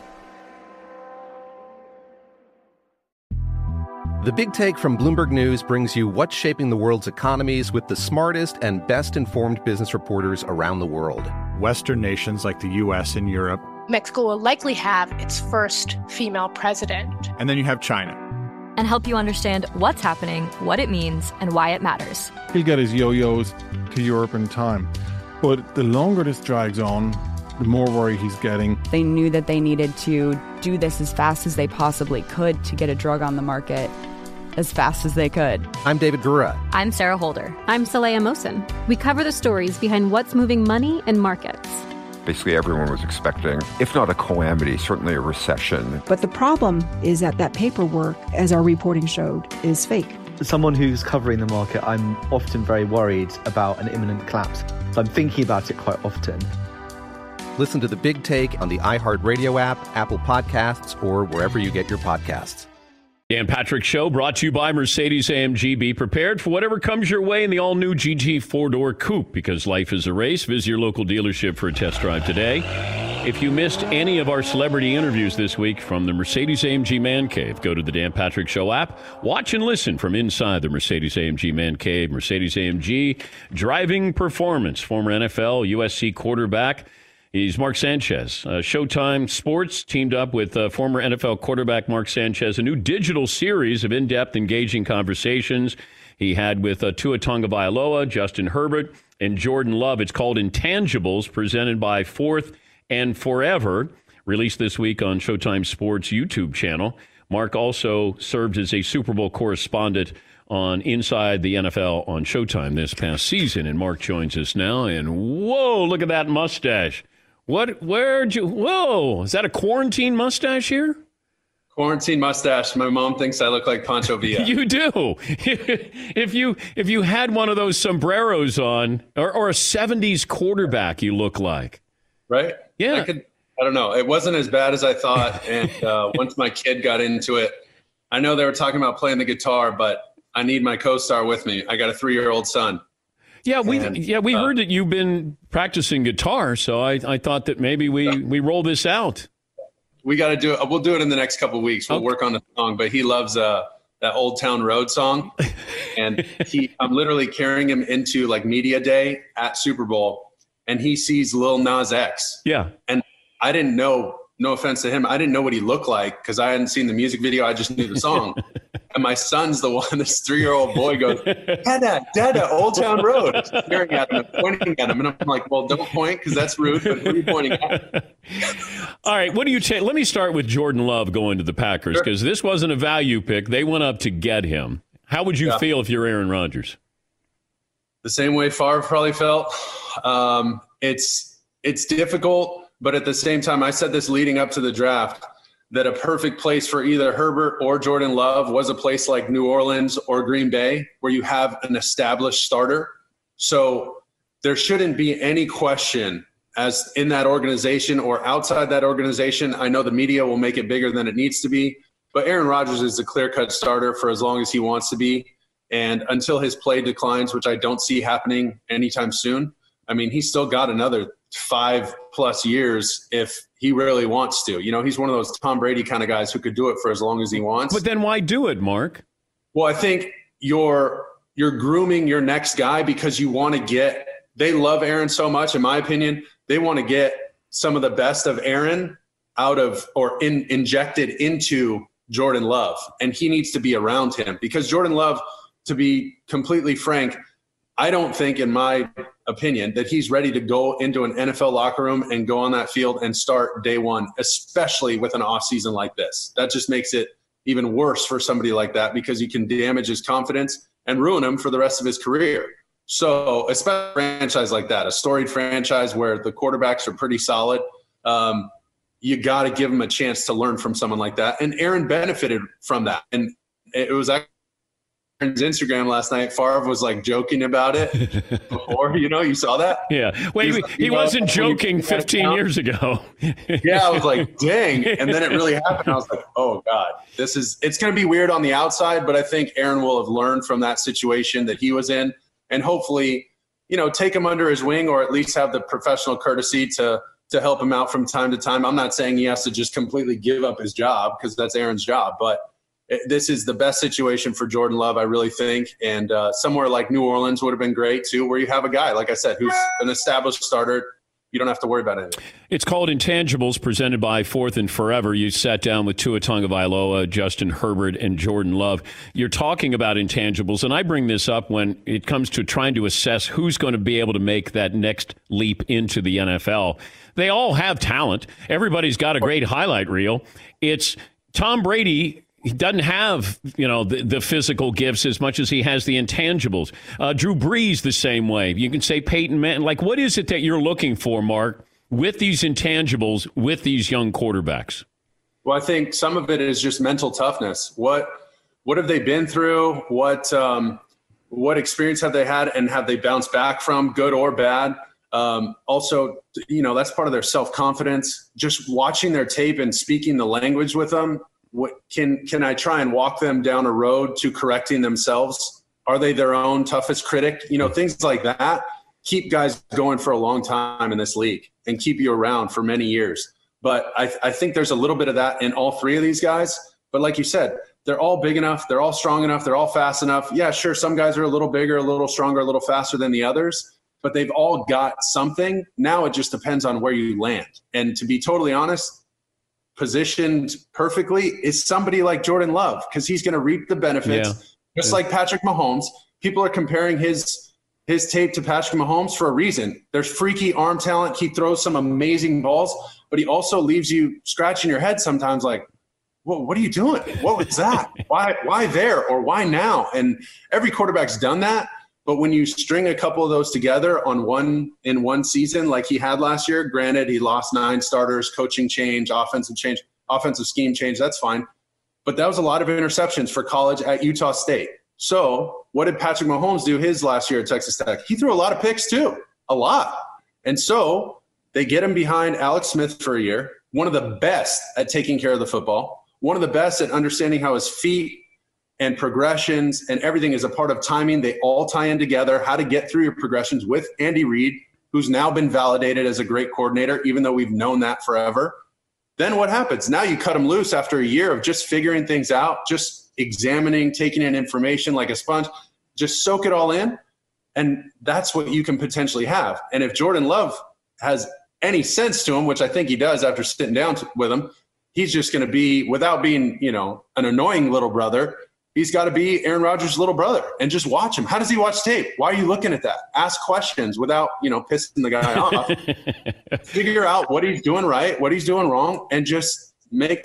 Speaker 19: The Big Take from Bloomberg News brings you what's shaping the world's economies with the smartest and best-informed business reporters around the world.
Speaker 20: Western nations like the U.S. and Europe.
Speaker 21: Mexico will likely have its first female president.
Speaker 20: And then you have China.
Speaker 22: And help you understand what's happening, what it means, and why it matters.
Speaker 20: He'll get his yo-yos to Europe in time. But the longer this drags on, the more worry he's getting.
Speaker 23: They knew that they needed to do this as fast as they possibly could to get a drug on the market as fast as they could.
Speaker 19: I'm David Gura.
Speaker 22: I'm Sarah Holder.
Speaker 24: I'm Saleha Mohsen. We cover the stories behind what's moving money and markets.
Speaker 25: Basically, everyone was expecting, if not a calamity, certainly a recession.
Speaker 26: But the problem is that paperwork, as our reporting showed, is fake.
Speaker 27: As someone who's covering the market, I'm often very worried about an imminent collapse. So I'm thinking about it quite often.
Speaker 19: Listen to The Big Take on the iHeartRadio app, Apple Podcasts, or wherever you get your podcasts.
Speaker 8: Dan Patrick Show brought to you by Mercedes-AMG. Be prepared for whatever comes your way in the all-new GT 4-door coupe, because life is a race. Visit your local dealership for a test drive today. If you missed any of our celebrity interviews this week from the Mercedes-AMG Man Cave, go to the Dan Patrick Show app. Watch and listen from inside the Mercedes-AMG Man Cave. Mercedes-AMG driving performance. Former NFL, USC quarterback. He's Mark Sanchez. Showtime Sports teamed up with former NFL quarterback Mark Sanchez, a new digital series of in-depth, engaging conversations he had with Tua Tagovailoa, Justin Herbert, and Jordan Love. It's called Intangibles, presented by Fourth and Forever, released this week on Showtime Sports' YouTube channel. Mark also served as a Super Bowl correspondent on Inside the NFL on Showtime this past season. And Mark joins us now. And whoa, look at that mustache. Whoa, is that a quarantine mustache here?
Speaker 28: Quarantine mustache. My mom thinks I look like Pancho Villa.
Speaker 8: You do. If you had one of those sombreros on, or a 70s quarterback, you look like.
Speaker 28: Right?
Speaker 8: Yeah.
Speaker 28: I don't know. It wasn't as bad as I thought. And once my kid got into it, I know they were talking about playing the guitar, but I need my co-star with me. I got a 3-year-old son.
Speaker 8: Yeah, we heard that you've been practicing guitar, so I thought that maybe we roll this out.
Speaker 28: We got to do it. We'll do it in the next couple of weeks. We'll work on the song, but he loves that Old Town Road song. And I'm literally carrying him into like media day at Super Bowl, and he sees Lil Nas X.
Speaker 8: Yeah.
Speaker 28: And I didn't know, no offense to him, I didn't know what he looked like because I hadn't seen the music video. I just knew the song. And my son's the one, this 3-year-old boy goes, Dada, Old Town Road. I'm staring at him and pointing at him. And I'm like, well, don't point because that's rude, but who are you pointing at?
Speaker 8: All right, what do you take? Let me start with Jordan Love going to the Packers because this wasn't a value pick. They went up to get him. How would you feel if you're Aaron Rodgers?
Speaker 28: The same way Favre probably felt. It's difficult, but at the same time, I said this leading up to the draft, that a perfect place for either Herbert or Jordan Love was a place like New Orleans or Green Bay where you have an established starter. So there shouldn't be any question as in that organization or outside that organization. I know the media will make it bigger than it needs to be, but Aaron Rodgers is a clear-cut starter for as long as he wants to be. And until his play declines, which I don't see happening anytime soon, I mean, he's still got another 5+ years if he really wants to. You know, he's one of those Tom Brady kind of guys who could do it for as long as he wants.
Speaker 8: But then why do it, Mark?
Speaker 28: Well, I think you're grooming your next guy because you want to get – they love Aaron so much, in my opinion. They want to get some of the best of Aaron out of or injected into Jordan Love, and he needs to be around him because Jordan Love, to be completely frank, I don't think, in my opinion, that he's ready to go into an NFL locker room and go on that field and start day one, especially with an offseason like this. That just makes it even worse for somebody like that because you can damage his confidence and ruin him for the rest of his career. So especially a franchise like that, a storied franchise where the quarterbacks are pretty solid, you got to give him a chance to learn from someone like that. And Aaron benefited from that. And it was actually Aaron's Instagram last night. Favre was like joking about it before, you saw that?
Speaker 8: Yeah. Wait, he wasn't joking 15 years ago.
Speaker 28: Yeah. I was like, dang. And then it really happened. I was like, oh God, it's going to be weird on the outside, but I think Aaron will have learned from that situation that he was in and hopefully, take him under his wing or at least have the professional courtesy to help him out from time to time. I'm not saying he has to just completely give up his job because that's Aaron's job, but this is the best situation for Jordan Love, I really think. And somewhere like New Orleans would have been great too, where you have a guy, like I said, who's an established starter. You don't have to worry about anything.
Speaker 8: It's called Intangibles, presented by Fourth and Forever. You sat down with Tua Tagovailoa, Justin Herbert, and Jordan Love. You're talking about intangibles, and I bring this up when it comes to trying to assess who's going to be able to make that next leap into the NFL. They all have talent. Everybody's got a great highlight reel. It's Tom Brady. He doesn't have, the physical gifts as much as he has the intangibles. Drew Brees the same way. You can say Peyton Manning. Like, what is it that you're looking for, Mark, with these intangibles, with these young quarterbacks?
Speaker 28: Well, I think some of it is just mental toughness. What have they been through? What experience have they had, and have they bounced back from, good or bad? Also, that's part of their self-confidence. Just watching their tape and speaking the language with them. What can I try and walk them down a road to correcting themselves? Are they their own toughest critic? Things like that keep guys going for a long time in this league and keep you around for many years. But I think there's a little bit of that in all three of these guys. But like you said, they're all big enough. They're all strong enough. They're all fast enough. Yeah, sure. Some guys are a little bigger, a little stronger, a little faster than the others, but they've all got something. Now it just depends on where you land. And to be totally honest, positioned perfectly is somebody like Jordan Love because he's going to reap the benefits, just like Patrick Mahomes. People are comparing his tape to Patrick Mahomes for a reason. There's freaky arm talent. He throws some amazing balls, but he also leaves you scratching your head sometimes like, well, what are you doing? What was that? Why there or why now? And every quarterback's done that. But when you string a couple of those together in one season, like he had last year, granted he lost 9 starters, coaching change, offensive scheme change, that's fine. But that was a lot of interceptions for college at Utah State. So what did Patrick Mahomes do his last year at Texas Tech? He threw a lot of picks too, a lot. And so they get him behind Alex Smith for a year, one of the best at taking care of the football, one of the best at understanding how his feet and progressions and everything is a part of timing. They all tie in together, how to get through your progressions with Andy Reid, who's now been validated as a great coordinator, even though we've known that forever. Then what happens? Now you cut him loose after a year of just figuring things out, just examining, taking in information like a sponge, just soak it all in. And that's what you can potentially have. And if Jordan Love has any sense to him, which I think he does after sitting down with him, he's just going to be, without being, an annoying little brother, he's got to be Aaron Rodgers' little brother and just watch him. How does he watch tape? Why are you looking at that? Ask questions without, pissing the guy off. Figure out what he's doing right, what he's doing wrong, and just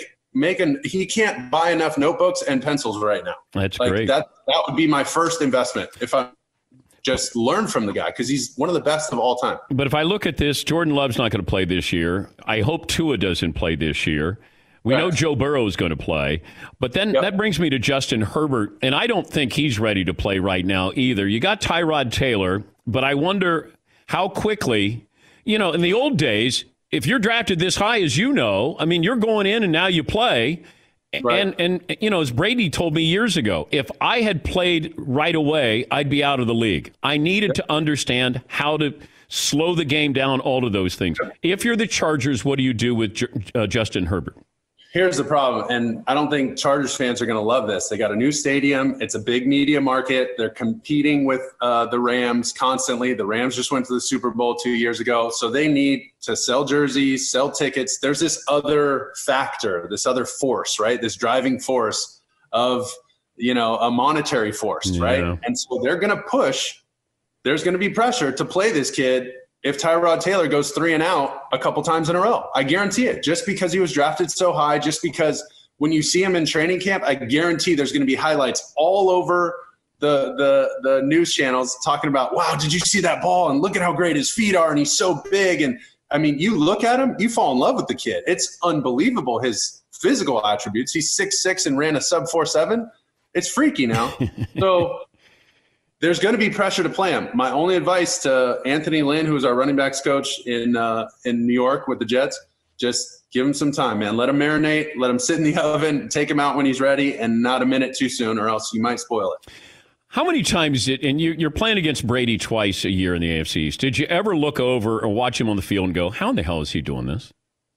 Speaker 28: he can't buy enough notebooks and pencils right now.
Speaker 8: That's great.
Speaker 28: That would be my first investment if I just learn from the guy, because he's one of the best of all time.
Speaker 8: But if I look at this, Jordan Love's not going to play this year. I hope Tua doesn't play this year. We know Joe Burrow is going to play. But then that brings me to Justin Herbert, and I don't think he's ready to play right now either. You got Tyrod Taylor, but I wonder how quickly, in the old days, if you're drafted this high, as you're going in and now you play. Right. And as Brady told me years ago, if I had played right away, I'd be out of the league. I needed to understand how to slow the game down, all of those things. If you're the Chargers, what do you do with Justin Herbert?
Speaker 28: Here's the problem, and I don't think Chargers fans are going to love this. They got a new stadium. It's a big media market. They're competing with the Rams constantly. The Rams just went to the Super Bowl 2 years ago, so they need to sell jerseys, sell tickets. There's this other factor, this other force, right? This driving force of, a monetary force, right? And so they're going to push. There's going to be pressure to play this kid if Tyrod Taylor goes 3 and out a couple times in a row. I guarantee it. Just because he was drafted so high, just because when you see him in training camp, I guarantee there's going to be highlights all over the news channels talking about, wow, did you see that ball? And look at how great his feet are. And he's so big. And you look at him, you fall in love with the kid. It's unbelievable, his physical attributes. He's 6'6" and ran a sub 4.7. It's freaky now. So there's going to be pressure to play him. My only advice to Anthony Lynn, who's our running backs coach in New York with the Jets, just give him some time, man. Let him marinate. Let him sit in the oven. Take him out when he's ready, and not a minute too soon, or else you might spoil it.
Speaker 8: How many times and you're playing against Brady twice a year in the AFC East. Did you ever look over or watch him on the field and go, how in the hell is he doing this?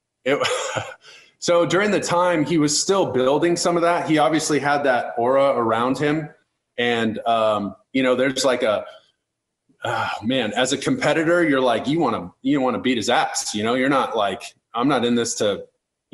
Speaker 28: So during the time, he was still building some of that. He obviously had that aura around him. And, there's like as a competitor, you're like, you want to beat his ass. You're not like, I'm not in this to,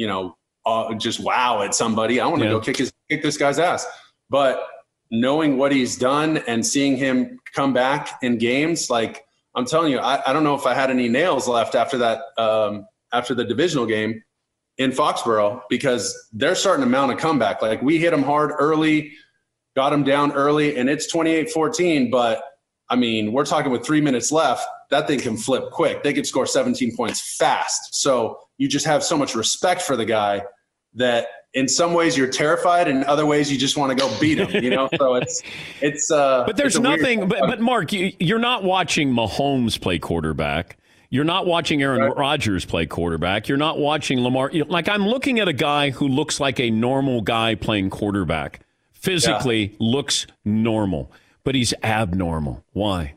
Speaker 28: just wow at somebody. I want to go kick this guy's ass. But knowing what he's done and seeing him come back in games, like I'm telling you, I don't know if I had any nails left after that, after the divisional game in Foxborough, because they're starting to mount a comeback. Like we hit them hard early, got them down early, and it's 28-14. But, we're talking with 3 minutes left. That thing can flip quick. They could score 17 points fast. So you just have so much respect for the guy that in some ways you're terrified, and in other ways you just want to go beat him, So it's
Speaker 8: but there's nothing – but Mark, you're not watching Mahomes play quarterback. You're not watching Aaron Rodgers play quarterback. You're not watching Lamar. Like I'm looking at a guy who looks like a normal guy playing quarterback. Physically looks normal, but he's abnormal. Why?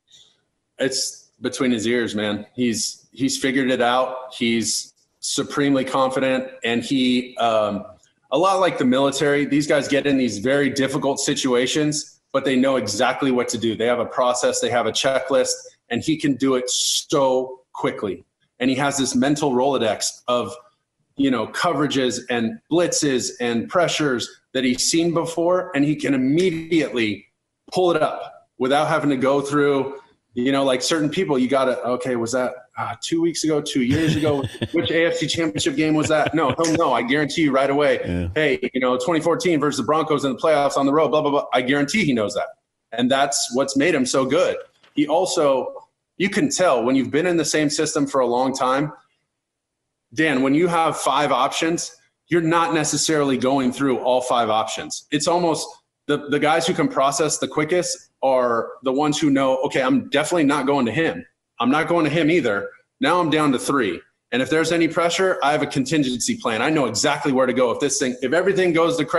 Speaker 28: It's between his ears, man. He's figured it out. He's supremely confident, and he a lot like the military. These guys get in these very difficult situations, but they know exactly what to do. They have a process. They have a checklist, and he can do it so quickly. And he has this mental Rolodex of coverages and blitzes and pressures that he's seen before, and he can immediately pull it up without having to go through, like certain people, you got to, okay, was that 2 weeks ago, 2 years ago? Which AFC championship game was that? No, I guarantee you right away. Yeah. Hey, 2014 versus the Broncos in the playoffs on the road, blah, blah, blah. I guarantee he knows that. And that's what's made him so good. He also, you can tell when you've been in the same system for a long time, Dan, when you have 5 options, you're not necessarily going through all 5 options. It's almost the guys who can process the quickest are the ones who know, okay, I'm definitely not going to him. I'm not going to him either. Now I'm down to 3. And if there's any pressure, I have a contingency plan. I know exactly where to go. If everything goes to crap,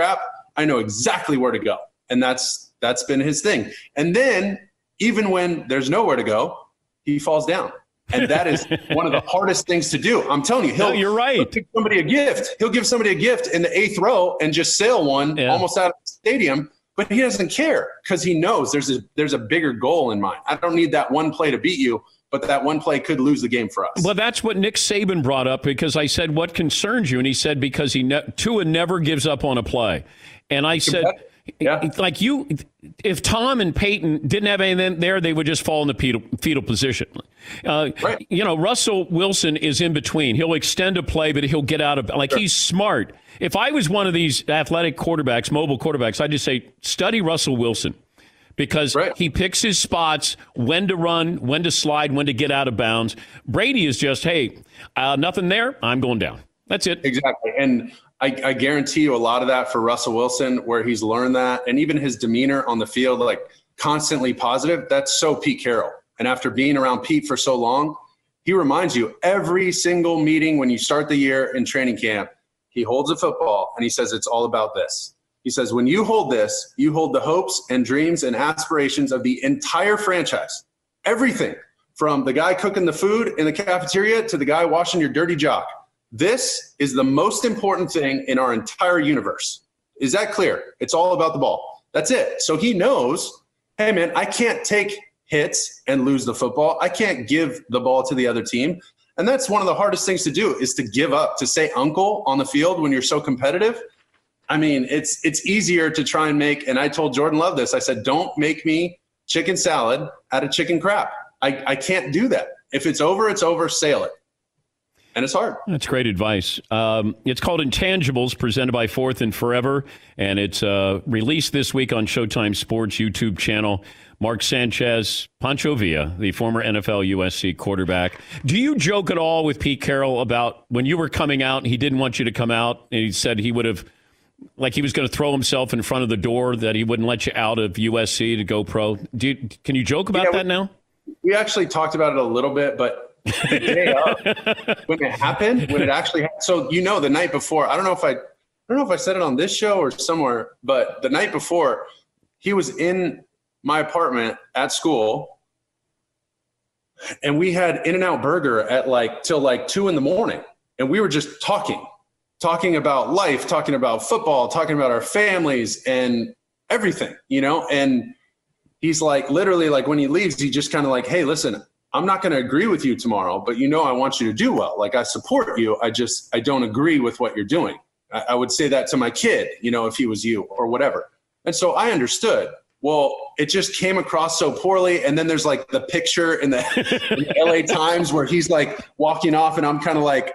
Speaker 28: I know exactly where to go. And that's been his thing. And then even when there's nowhere to go, he falls down. And that is one of the hardest things to do. I'm telling you,
Speaker 8: you're right.
Speaker 28: He'll give somebody a gift. He'll give somebody a gift in the 8th row and just sail one almost out of the stadium. But he doesn't care because he knows there's a bigger goal in mind. I don't need that one play to beat you, but that one play could lose the game for us.
Speaker 8: Well, that's what Nick Saban brought up, because I said, what concerns you? And he said, because Tua never gives up on a play. And I said, like you, if Tom and Peyton didn't have anything there, they would just fall in the fetal position.
Speaker 28: Right.
Speaker 8: You know, Russell Wilson is in between. He'll extend a play, but he'll get out of, he's smart. If I was one of these athletic quarterbacks, mobile quarterbacks, I'd just say, study Russell Wilson, because he picks his spots, when to run, when to slide, when to get out of bounds. Brady is just, hey, nothing there, I'm going down. That's it.
Speaker 28: Exactly. And I guarantee you a lot of that for Russell Wilson, where he's learned that, and even his demeanor on the field, like constantly positive, that's so Pete Carroll. And after being around Pete for so long, he reminds you every single meeting when you start the year in training camp, he holds a football and he says, it's all about this. He says, when you hold this, you hold the hopes and dreams and aspirations of the entire franchise. Everything from the guy cooking the food in the cafeteria to the guy washing your dirty jock. This is the most important thing in our entire universe. Is that clear? It's all about the ball. That's it. So he knows, hey, man, I can't take hits and lose the football. I can't give the ball to the other team. And that's one of the hardest things to do, is to give up, to say uncle on the field when you're so competitive. I mean, it's easier to try and make, and I told Jordan Love this, I said, don't make me chicken salad out of chicken crap. I can't do that. If it's over, sail it. And it's hard.
Speaker 8: That's great advice. It's called Intangibles, presented by Fourth and Forever, and it's released this week on Showtime Sports YouTube channel. Mark Sanchez, Pancho Villa, the former NFL USC quarterback. Do you joke at all with Pete Carroll about when you were coming out and he didn't want you to come out, and he said he would have, like he was going to throw himself in front of the door, that he wouldn't let you out of USC to go pro? Can you joke about that now?
Speaker 28: We actually talked about it a little bit, but the day of, when it happened, when it actually happened, so the night before, I don't know if I said it on this show or somewhere, but the night before, he was in my apartment at school, and we had In-N-Out Burger at till 2 a.m, and we were just talking about life, talking about football, talking about our families and everything, and he's like, literally, like when he leaves, he just kind of like, hey, listen, I'm not going to agree with you tomorrow, but I want you to do well. Like, I support you. I don't agree with what you're doing. I would say that to my kid, if he was you or whatever. And so I understood. Well, it just came across so poorly. And then there's like the picture in the LA Times where he's like walking off, and I'm kind of like,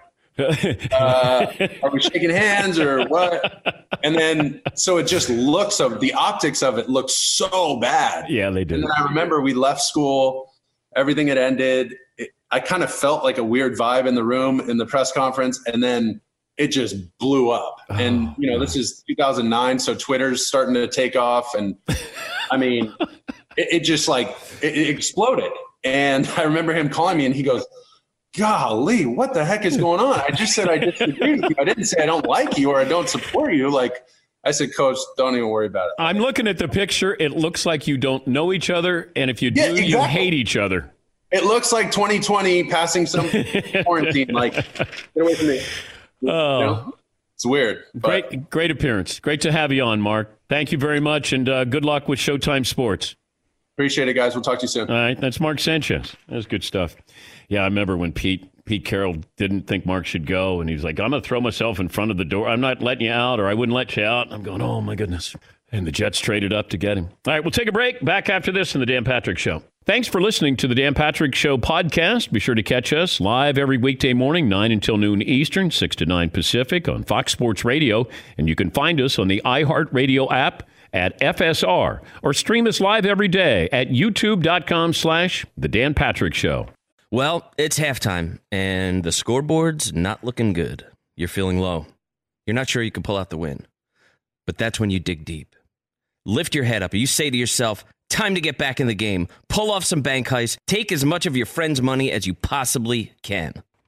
Speaker 28: are we shaking hands or what? And then, so it just the optics of it looks so bad.
Speaker 8: Yeah, they did.
Speaker 28: And then I remember we left school, everything had ended. I kind of felt like a weird vibe in the room in the press conference. And then it just blew up. And, this is 2009. So Twitter's starting to take off. And I mean, it just it exploded. And I remember him calling me, and he goes, golly, what the heck is going on? I just said I disagree with you. I didn't say I don't like you or I don't support you. Like, I said, Coach, don't even worry about it.
Speaker 8: I'm looking at the picture. It looks like you don't know each other. And if you do, exactly. You hate each other.
Speaker 28: It looks like 2020 passing some quarantine. Like, get away from me.
Speaker 8: Oh,
Speaker 28: it's weird.
Speaker 8: Great appearance. Great to have you on, Mark. Thank you very much. And good luck with Showtime Sports.
Speaker 28: Appreciate it, guys. We'll talk to you soon.
Speaker 8: All right. That's Mark Sanchez. That's good stuff. Yeah, I remember when Pete Carroll didn't think Mark should go, and he was like, I'm going to throw myself in front of the door. I'm not letting you out, or I wouldn't let you out. I'm going, oh, my goodness. And the Jets traded up to get him. All right, we'll take a break. Back after this in the Dan Patrick Show. Thanks for listening to the Dan Patrick Show podcast. Be sure to catch us live every weekday morning, 9 until noon Eastern, 6 to 9 Pacific on Fox Sports Radio. And you can find us on the iHeartRadio app at FSR, or stream us live every day at youtube.com/The Dan Patrick Show.
Speaker 9: Well, it's halftime, and the scoreboard's not looking good. You're feeling low. You're not sure you can pull out the win. But that's when you dig deep. Lift your head up, and you say to yourself, time to get back in the game. Pull off some bank heists. Take as much of your friend's money as you possibly can.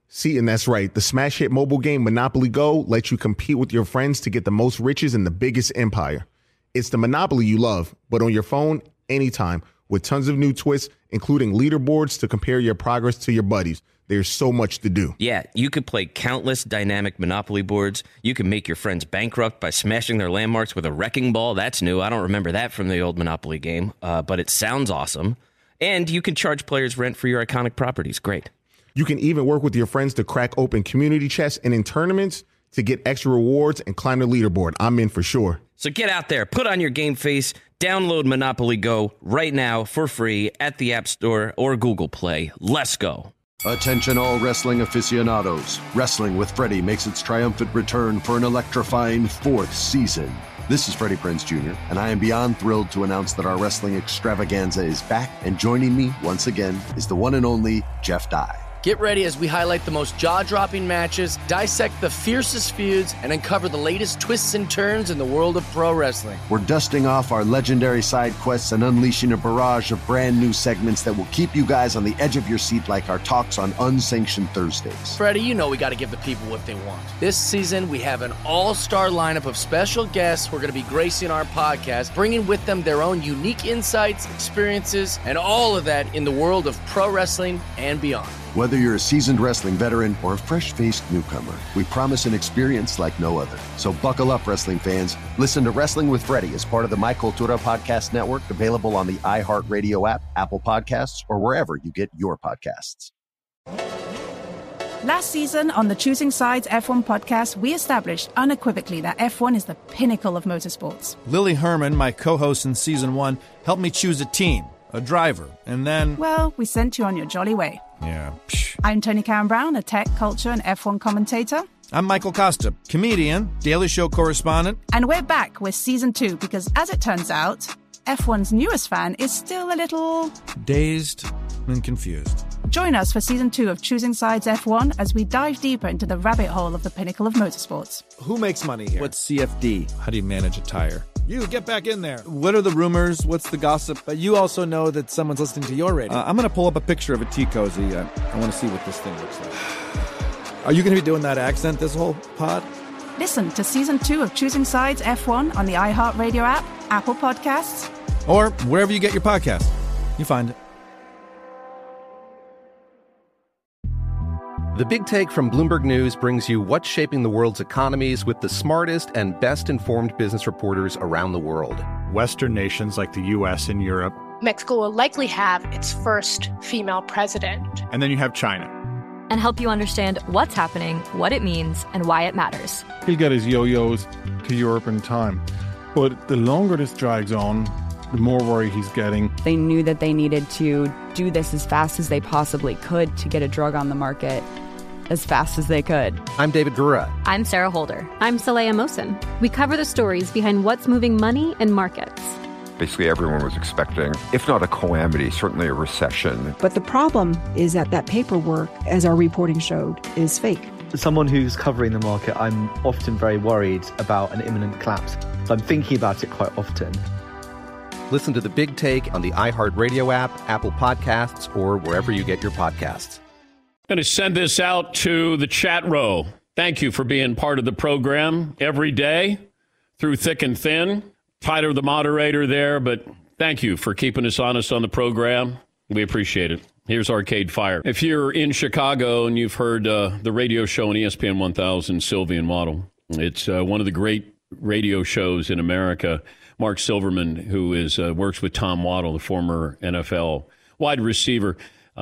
Speaker 17: See, and that's right. The smash hit mobile game Monopoly Go lets you compete with your friends to get the most riches in the biggest empire. It's the Monopoly you love, but on your phone, anytime, with tons of new twists, including leaderboards to compare your progress to your buddies. There's so much to do.
Speaker 9: Yeah, you could play countless dynamic Monopoly boards. You can make your friends bankrupt by smashing their landmarks with a wrecking ball. That's new. I don't remember that from the old Monopoly game, but it sounds awesome. And you can charge players rent for your iconic properties. Great.
Speaker 17: You can even work with your friends to crack open community chests and in tournaments to get extra rewards and climb the leaderboard. I'm in for sure.
Speaker 9: So get out there, put on your game face, download Monopoly Go right now for free at the App Store or Google Play. Let's go.
Speaker 1: Attention all wrestling aficionados. Wrestling with Freddie makes its triumphant return for an electrifying 4th season. This is Freddie Prinze Jr., and I am beyond thrilled to announce that our wrestling extravaganza is back, and joining me once again is the one and only Jeff Dye.
Speaker 2: Get ready as we highlight the most jaw-dropping matches, dissect the fiercest feuds, and uncover the latest twists and turns in the world of pro wrestling.
Speaker 1: We're dusting off our legendary side quests and unleashing a barrage of brand new segments that will keep you guys on the edge of your seat like our talks on Unsanctioned Thursdays.
Speaker 2: Freddie, you know we got to give the people what they want. This season, we have an all-star lineup of special guests who are going to be gracing our podcast, bringing with them their own unique insights, experiences, and all of that in the world of pro wrestling and beyond.
Speaker 1: Whether you're a seasoned wrestling veteran or a fresh-faced newcomer, we promise an experience like no other. So buckle up, wrestling fans. Listen to Wrestling with Freddie as part of the My Cultura Podcast Network, available on the iHeartRadio app, Apple Podcasts, or wherever you get your podcasts.
Speaker 5: Last season on the Choosing Sides F1 podcast, we established unequivocally that F1 is the pinnacle of motorsports.
Speaker 6: Lily Herman, my co-host in Season 1, helped me choose a team, a driver, and then...
Speaker 5: Well, we sent you on your jolly way.
Speaker 6: Yeah.
Speaker 5: I'm Tony Karen Brown, a tech, culture, and F1 commentator.
Speaker 6: I'm Michael Costa, comedian, Daily Show correspondent.
Speaker 5: And we're back with Season 2 because, as it turns out, F1's newest fan is still a little...
Speaker 6: dazed and confused.
Speaker 5: Join us for Season 2 of Choosing Sides F1 as we dive deeper into the rabbit hole of the pinnacle of motorsports.
Speaker 18: Who makes money here?
Speaker 6: What's CFD? How do you manage a tire? You, get back in there. What are the rumors? What's the gossip?
Speaker 18: But you also know that someone's listening to your radio.
Speaker 6: I'm going to pull up a picture of a tea cozy. I want to see what this thing looks like.
Speaker 18: Are you going to be doing that accent this whole pod?
Speaker 5: Listen to Season 2 of Choosing Sides F1 on the iHeartRadio app, Apple Podcasts,
Speaker 6: or wherever you get your podcast. You find it.
Speaker 19: The Big Take from Bloomberg News brings you what's shaping the world's economies with the smartest and best-informed business reporters around the world.
Speaker 3: Western nations like the U.S. and Europe.
Speaker 21: Mexico will likely have its first female president.
Speaker 3: And then you have China.
Speaker 22: And help you understand what's happening, what it means, and why it matters.
Speaker 20: He'll get his yo-yos to Europe in time. But the longer this drags on, the more worry he's getting.
Speaker 23: They knew that they needed to do this as fast as they possibly could to get a drug on the market as fast as they could.
Speaker 19: I'm David Gura.
Speaker 22: I'm Sarah Holder.
Speaker 24: I'm Saleha Mohsen. We cover the stories behind what's moving money and markets.
Speaker 25: Basically, everyone was expecting, if not a calamity, certainly a recession.
Speaker 26: But the problem is that paperwork, as our reporting showed, is fake.
Speaker 27: As someone who's covering the market, I'm often very worried about an imminent collapse. So I'm thinking about it quite often.
Speaker 19: Listen to The Big Take on the iHeartRadio app, Apple Podcasts, or wherever you get your podcasts.
Speaker 8: Going to send this out to the chat row. Thank you for being part of the program every day through thick and thin. Tyler, the moderator there, but thank you for keeping us honest on the program. We appreciate it. Here's Arcade Fire. If you're in Chicago and you've heard the radio show on ESPN 1000, Sylvie and Waddle, it's one of the great radio shows in America. Mark Silverman, who works with Tom Waddle, the former NFL wide receiver.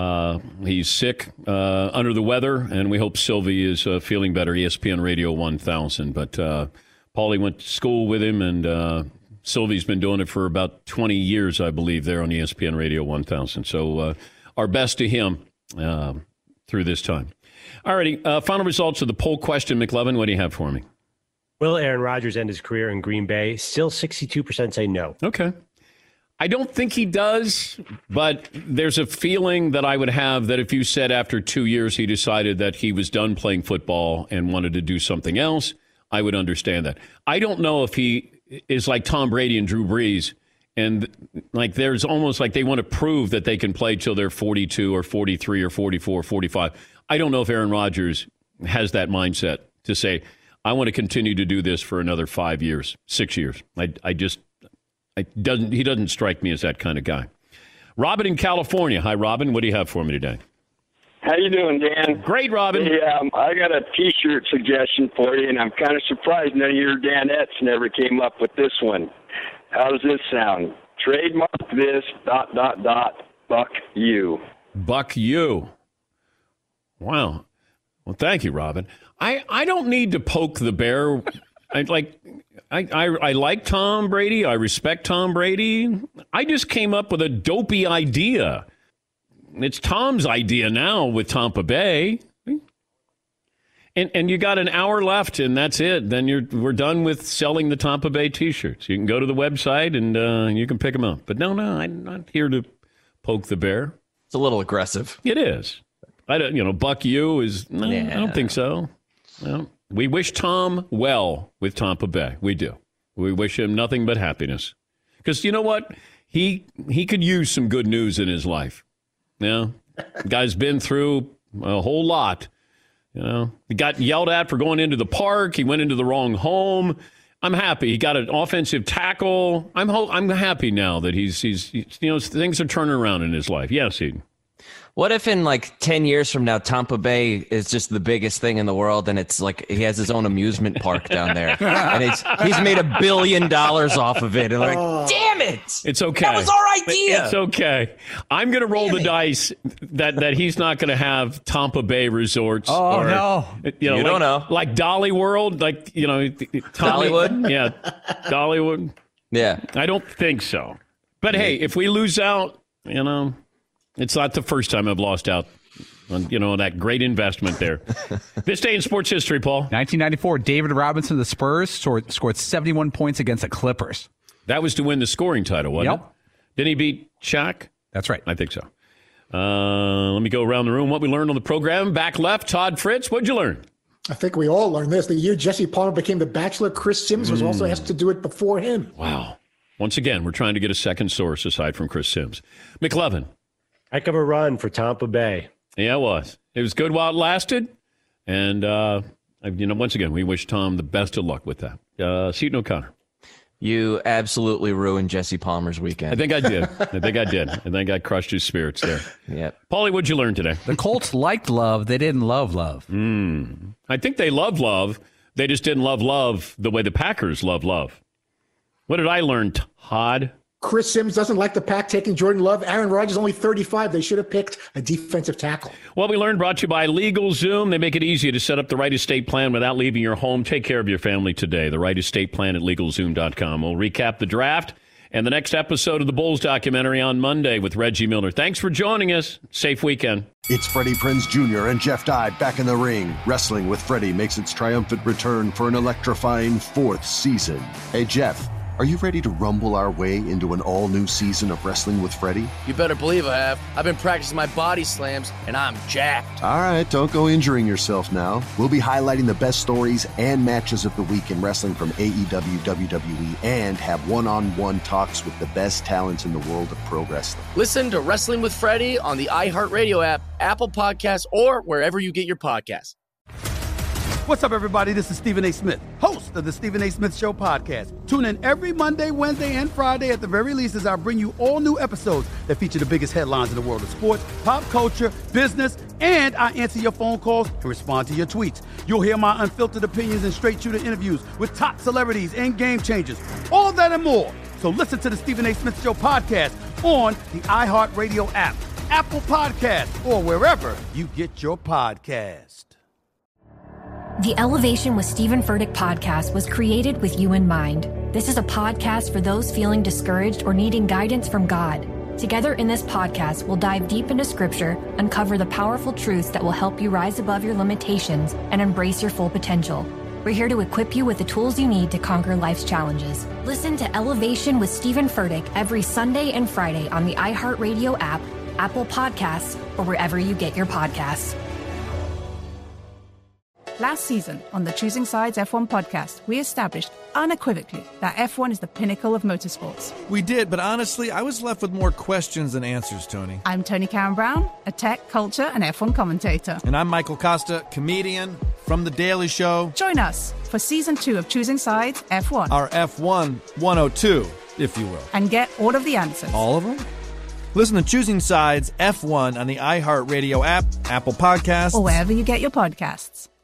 Speaker 8: He's sick, under the weather, and we hope Sylvie is feeling better. ESPN Radio 1000. But Paulie went to school with him, and Sylvie's been doing it for about 20 years, I believe, there on ESPN Radio 1000. So our best to him through this time. All righty, final results of the poll question. McLovin, what do you have for me?
Speaker 4: Will Aaron Rodgers end his career in Green Bay? Still 62% say no.
Speaker 8: Okay. I don't think he does, but there's a feeling that I would have that if you said after 2 years he decided that he was done playing football and wanted to do something else, I would understand that. I don't know if he is like Tom Brady and Drew Brees, and like there's almost like they want to prove that they can play till they're 42 or 43 or 44 or 45. I don't know if Aaron Rodgers has that mindset to say, I want to continue to do this for another 5 years, 6 years. He doesn't strike me as that kind of guy. Robin in California. Hi, Robin. What do you have for me today?
Speaker 7: How you doing, Dan?
Speaker 8: Great, Robin.
Speaker 7: Hey, I got a T-shirt suggestion for you, and I'm kind of surprised none of your Danettes never came up with this one. How does this sound? Trademark this, ... Buck you.
Speaker 8: Buck you. Wow. Well, thank you, Robin. I don't need to poke the bear. I like Tom Brady. I respect Tom Brady. I just came up with a dopey idea. It's Tom's idea now with Tampa Bay. And you got an hour left, and that's it. Then we're done with selling the Tampa Bay T-shirts. You can go to the website, and you can pick them up. But no, I'm not here to poke the bear.
Speaker 9: It's a little aggressive.
Speaker 8: It is. I don't. Buck you is. No, I don't think so. No. We wish Tom well with Tampa Bay. We do. We wish him nothing but happiness. Because you know what? He could use some good news in his life. Yeah, the guy's been through a whole lot. He got yelled at for going into the park. He went into the wrong home. I'm happy. He got an offensive tackle. I'm happy now that he's things are turning around in his life. Yes, Eden.
Speaker 9: What if in 10 years from now, Tampa Bay is just the biggest thing in the world, and it's like he has his own amusement park down there, and he's made $1 billion off of it, and damn it!
Speaker 8: It's okay.
Speaker 9: That was our idea.
Speaker 8: It's okay. I'm going to roll the dice that he's not going to have Tampa Bay resorts.
Speaker 9: Oh, no.
Speaker 8: You
Speaker 9: don't know.
Speaker 8: Like Dolly World,
Speaker 9: Dollywood?
Speaker 8: Yeah, Dollywood.
Speaker 9: Yeah. I
Speaker 8: don't think so. But hey, if we lose out, it's not the first time I've lost out on, that great investment there. This day in sports history, Paul.
Speaker 10: 1994, David Robinson of the Spurs scored 71 points against the Clippers.
Speaker 8: That was to win the scoring title, wasn't it? Didn't he beat Shaq?
Speaker 10: That's right.
Speaker 8: I think so. Let me go around the room. What we learned on the program. Back left, Todd Fritz. What'd you learn?
Speaker 11: I think we all learned this. The year Jesse Palmer became the Bachelor, Chris Sims was also asked to do it before him.
Speaker 8: Wow. Once again, we're trying to get a second source aside from Chris Sims. McLevin.
Speaker 4: Heck of a run for Tampa Bay.
Speaker 8: Yeah, it was. It was good while it lasted. And, once again, we wish Tom the best of luck with that. Seton O'Connor.
Speaker 9: You absolutely ruined Jesse Palmer's weekend.
Speaker 8: I think I did. I think I crushed his spirits there.
Speaker 9: Yep.
Speaker 8: Paulie, what'd you learn today?
Speaker 10: The Colts liked love. They didn't love love.
Speaker 8: I think they love love. They just didn't love the way the Packers love love. What did I learn, Todd?
Speaker 11: Chris Sims doesn't like the Pack taking Jordan Love. Aaron Rodgers only 35. They should have picked a defensive tackle.
Speaker 8: What we learned brought to you by LegalZoom. They make it easy to set up the right estate plan without leaving your home. Take care of your family today. The right estate plan at LegalZoom.com. We'll recap the draft and the next episode of the Bulls documentary on Monday with Reggie Miller. Thanks for joining us. Safe weekend.
Speaker 1: It's Freddie Prinze Jr. and Jeff Dye back in the ring. Wrestling with Freddie makes its triumphant return for an electrifying 4th season. Hey, Jeff. Are you ready to rumble our way into an all-new season of Wrestling with Freddie?
Speaker 2: You better believe I have. I've been practicing my body slams, and I'm jacked.
Speaker 1: All right, don't go injuring yourself now. We'll be highlighting the best stories and matches of the week in wrestling from AEW, WWE, and have one-on-one talks with the best talents in the world of pro wrestling.
Speaker 2: Listen to Wrestling with Freddie on the iHeartRadio app, Apple Podcasts, or wherever you get your podcasts.
Speaker 12: What's up, everybody? This is Stephen A. Smith, host of the Stephen A. Smith Show podcast. Tune in every Monday, Wednesday, and Friday at the very least as I bring you all new episodes that feature the biggest headlines in the world of sports, pop culture, business, and I answer your phone calls and respond to your tweets. You'll hear my unfiltered opinions and straight-shooter interviews with top celebrities and game changers. All that and more. So listen to the Stephen A. Smith Show podcast on the iHeartRadio app, Apple Podcasts, or wherever you get your podcasts.
Speaker 13: The Elevation with Stephen Furtick podcast was created with you in mind. This is a podcast for those feeling discouraged or needing guidance from God. Together in this podcast, we'll dive deep into Scripture, uncover the powerful truths that will help you rise above your limitations and embrace your full potential. We're here to equip you with the tools you need to conquer life's challenges. Listen to Elevation with Stephen Furtick every Sunday and Friday on the iHeartRadio app, Apple Podcasts, or wherever you get your podcasts.
Speaker 5: Last season, on the Choosing Sides F1 podcast, we established unequivocally that F1 is the pinnacle of motorsports.
Speaker 6: We did, but honestly, I was left with more questions than answers, Tony.
Speaker 5: I'm Tony Karen Brown, a tech, culture, and F1 commentator.
Speaker 6: And I'm Michael Costa, comedian from The Daily Show.
Speaker 5: Join us for Season 2 of Choosing Sides F1.
Speaker 6: Our F1 102, if you will.
Speaker 5: And get all of the answers.
Speaker 6: All of them? Listen to Choosing Sides F1 on the iHeartRadio app, Apple Podcasts,
Speaker 5: or wherever you get your podcasts.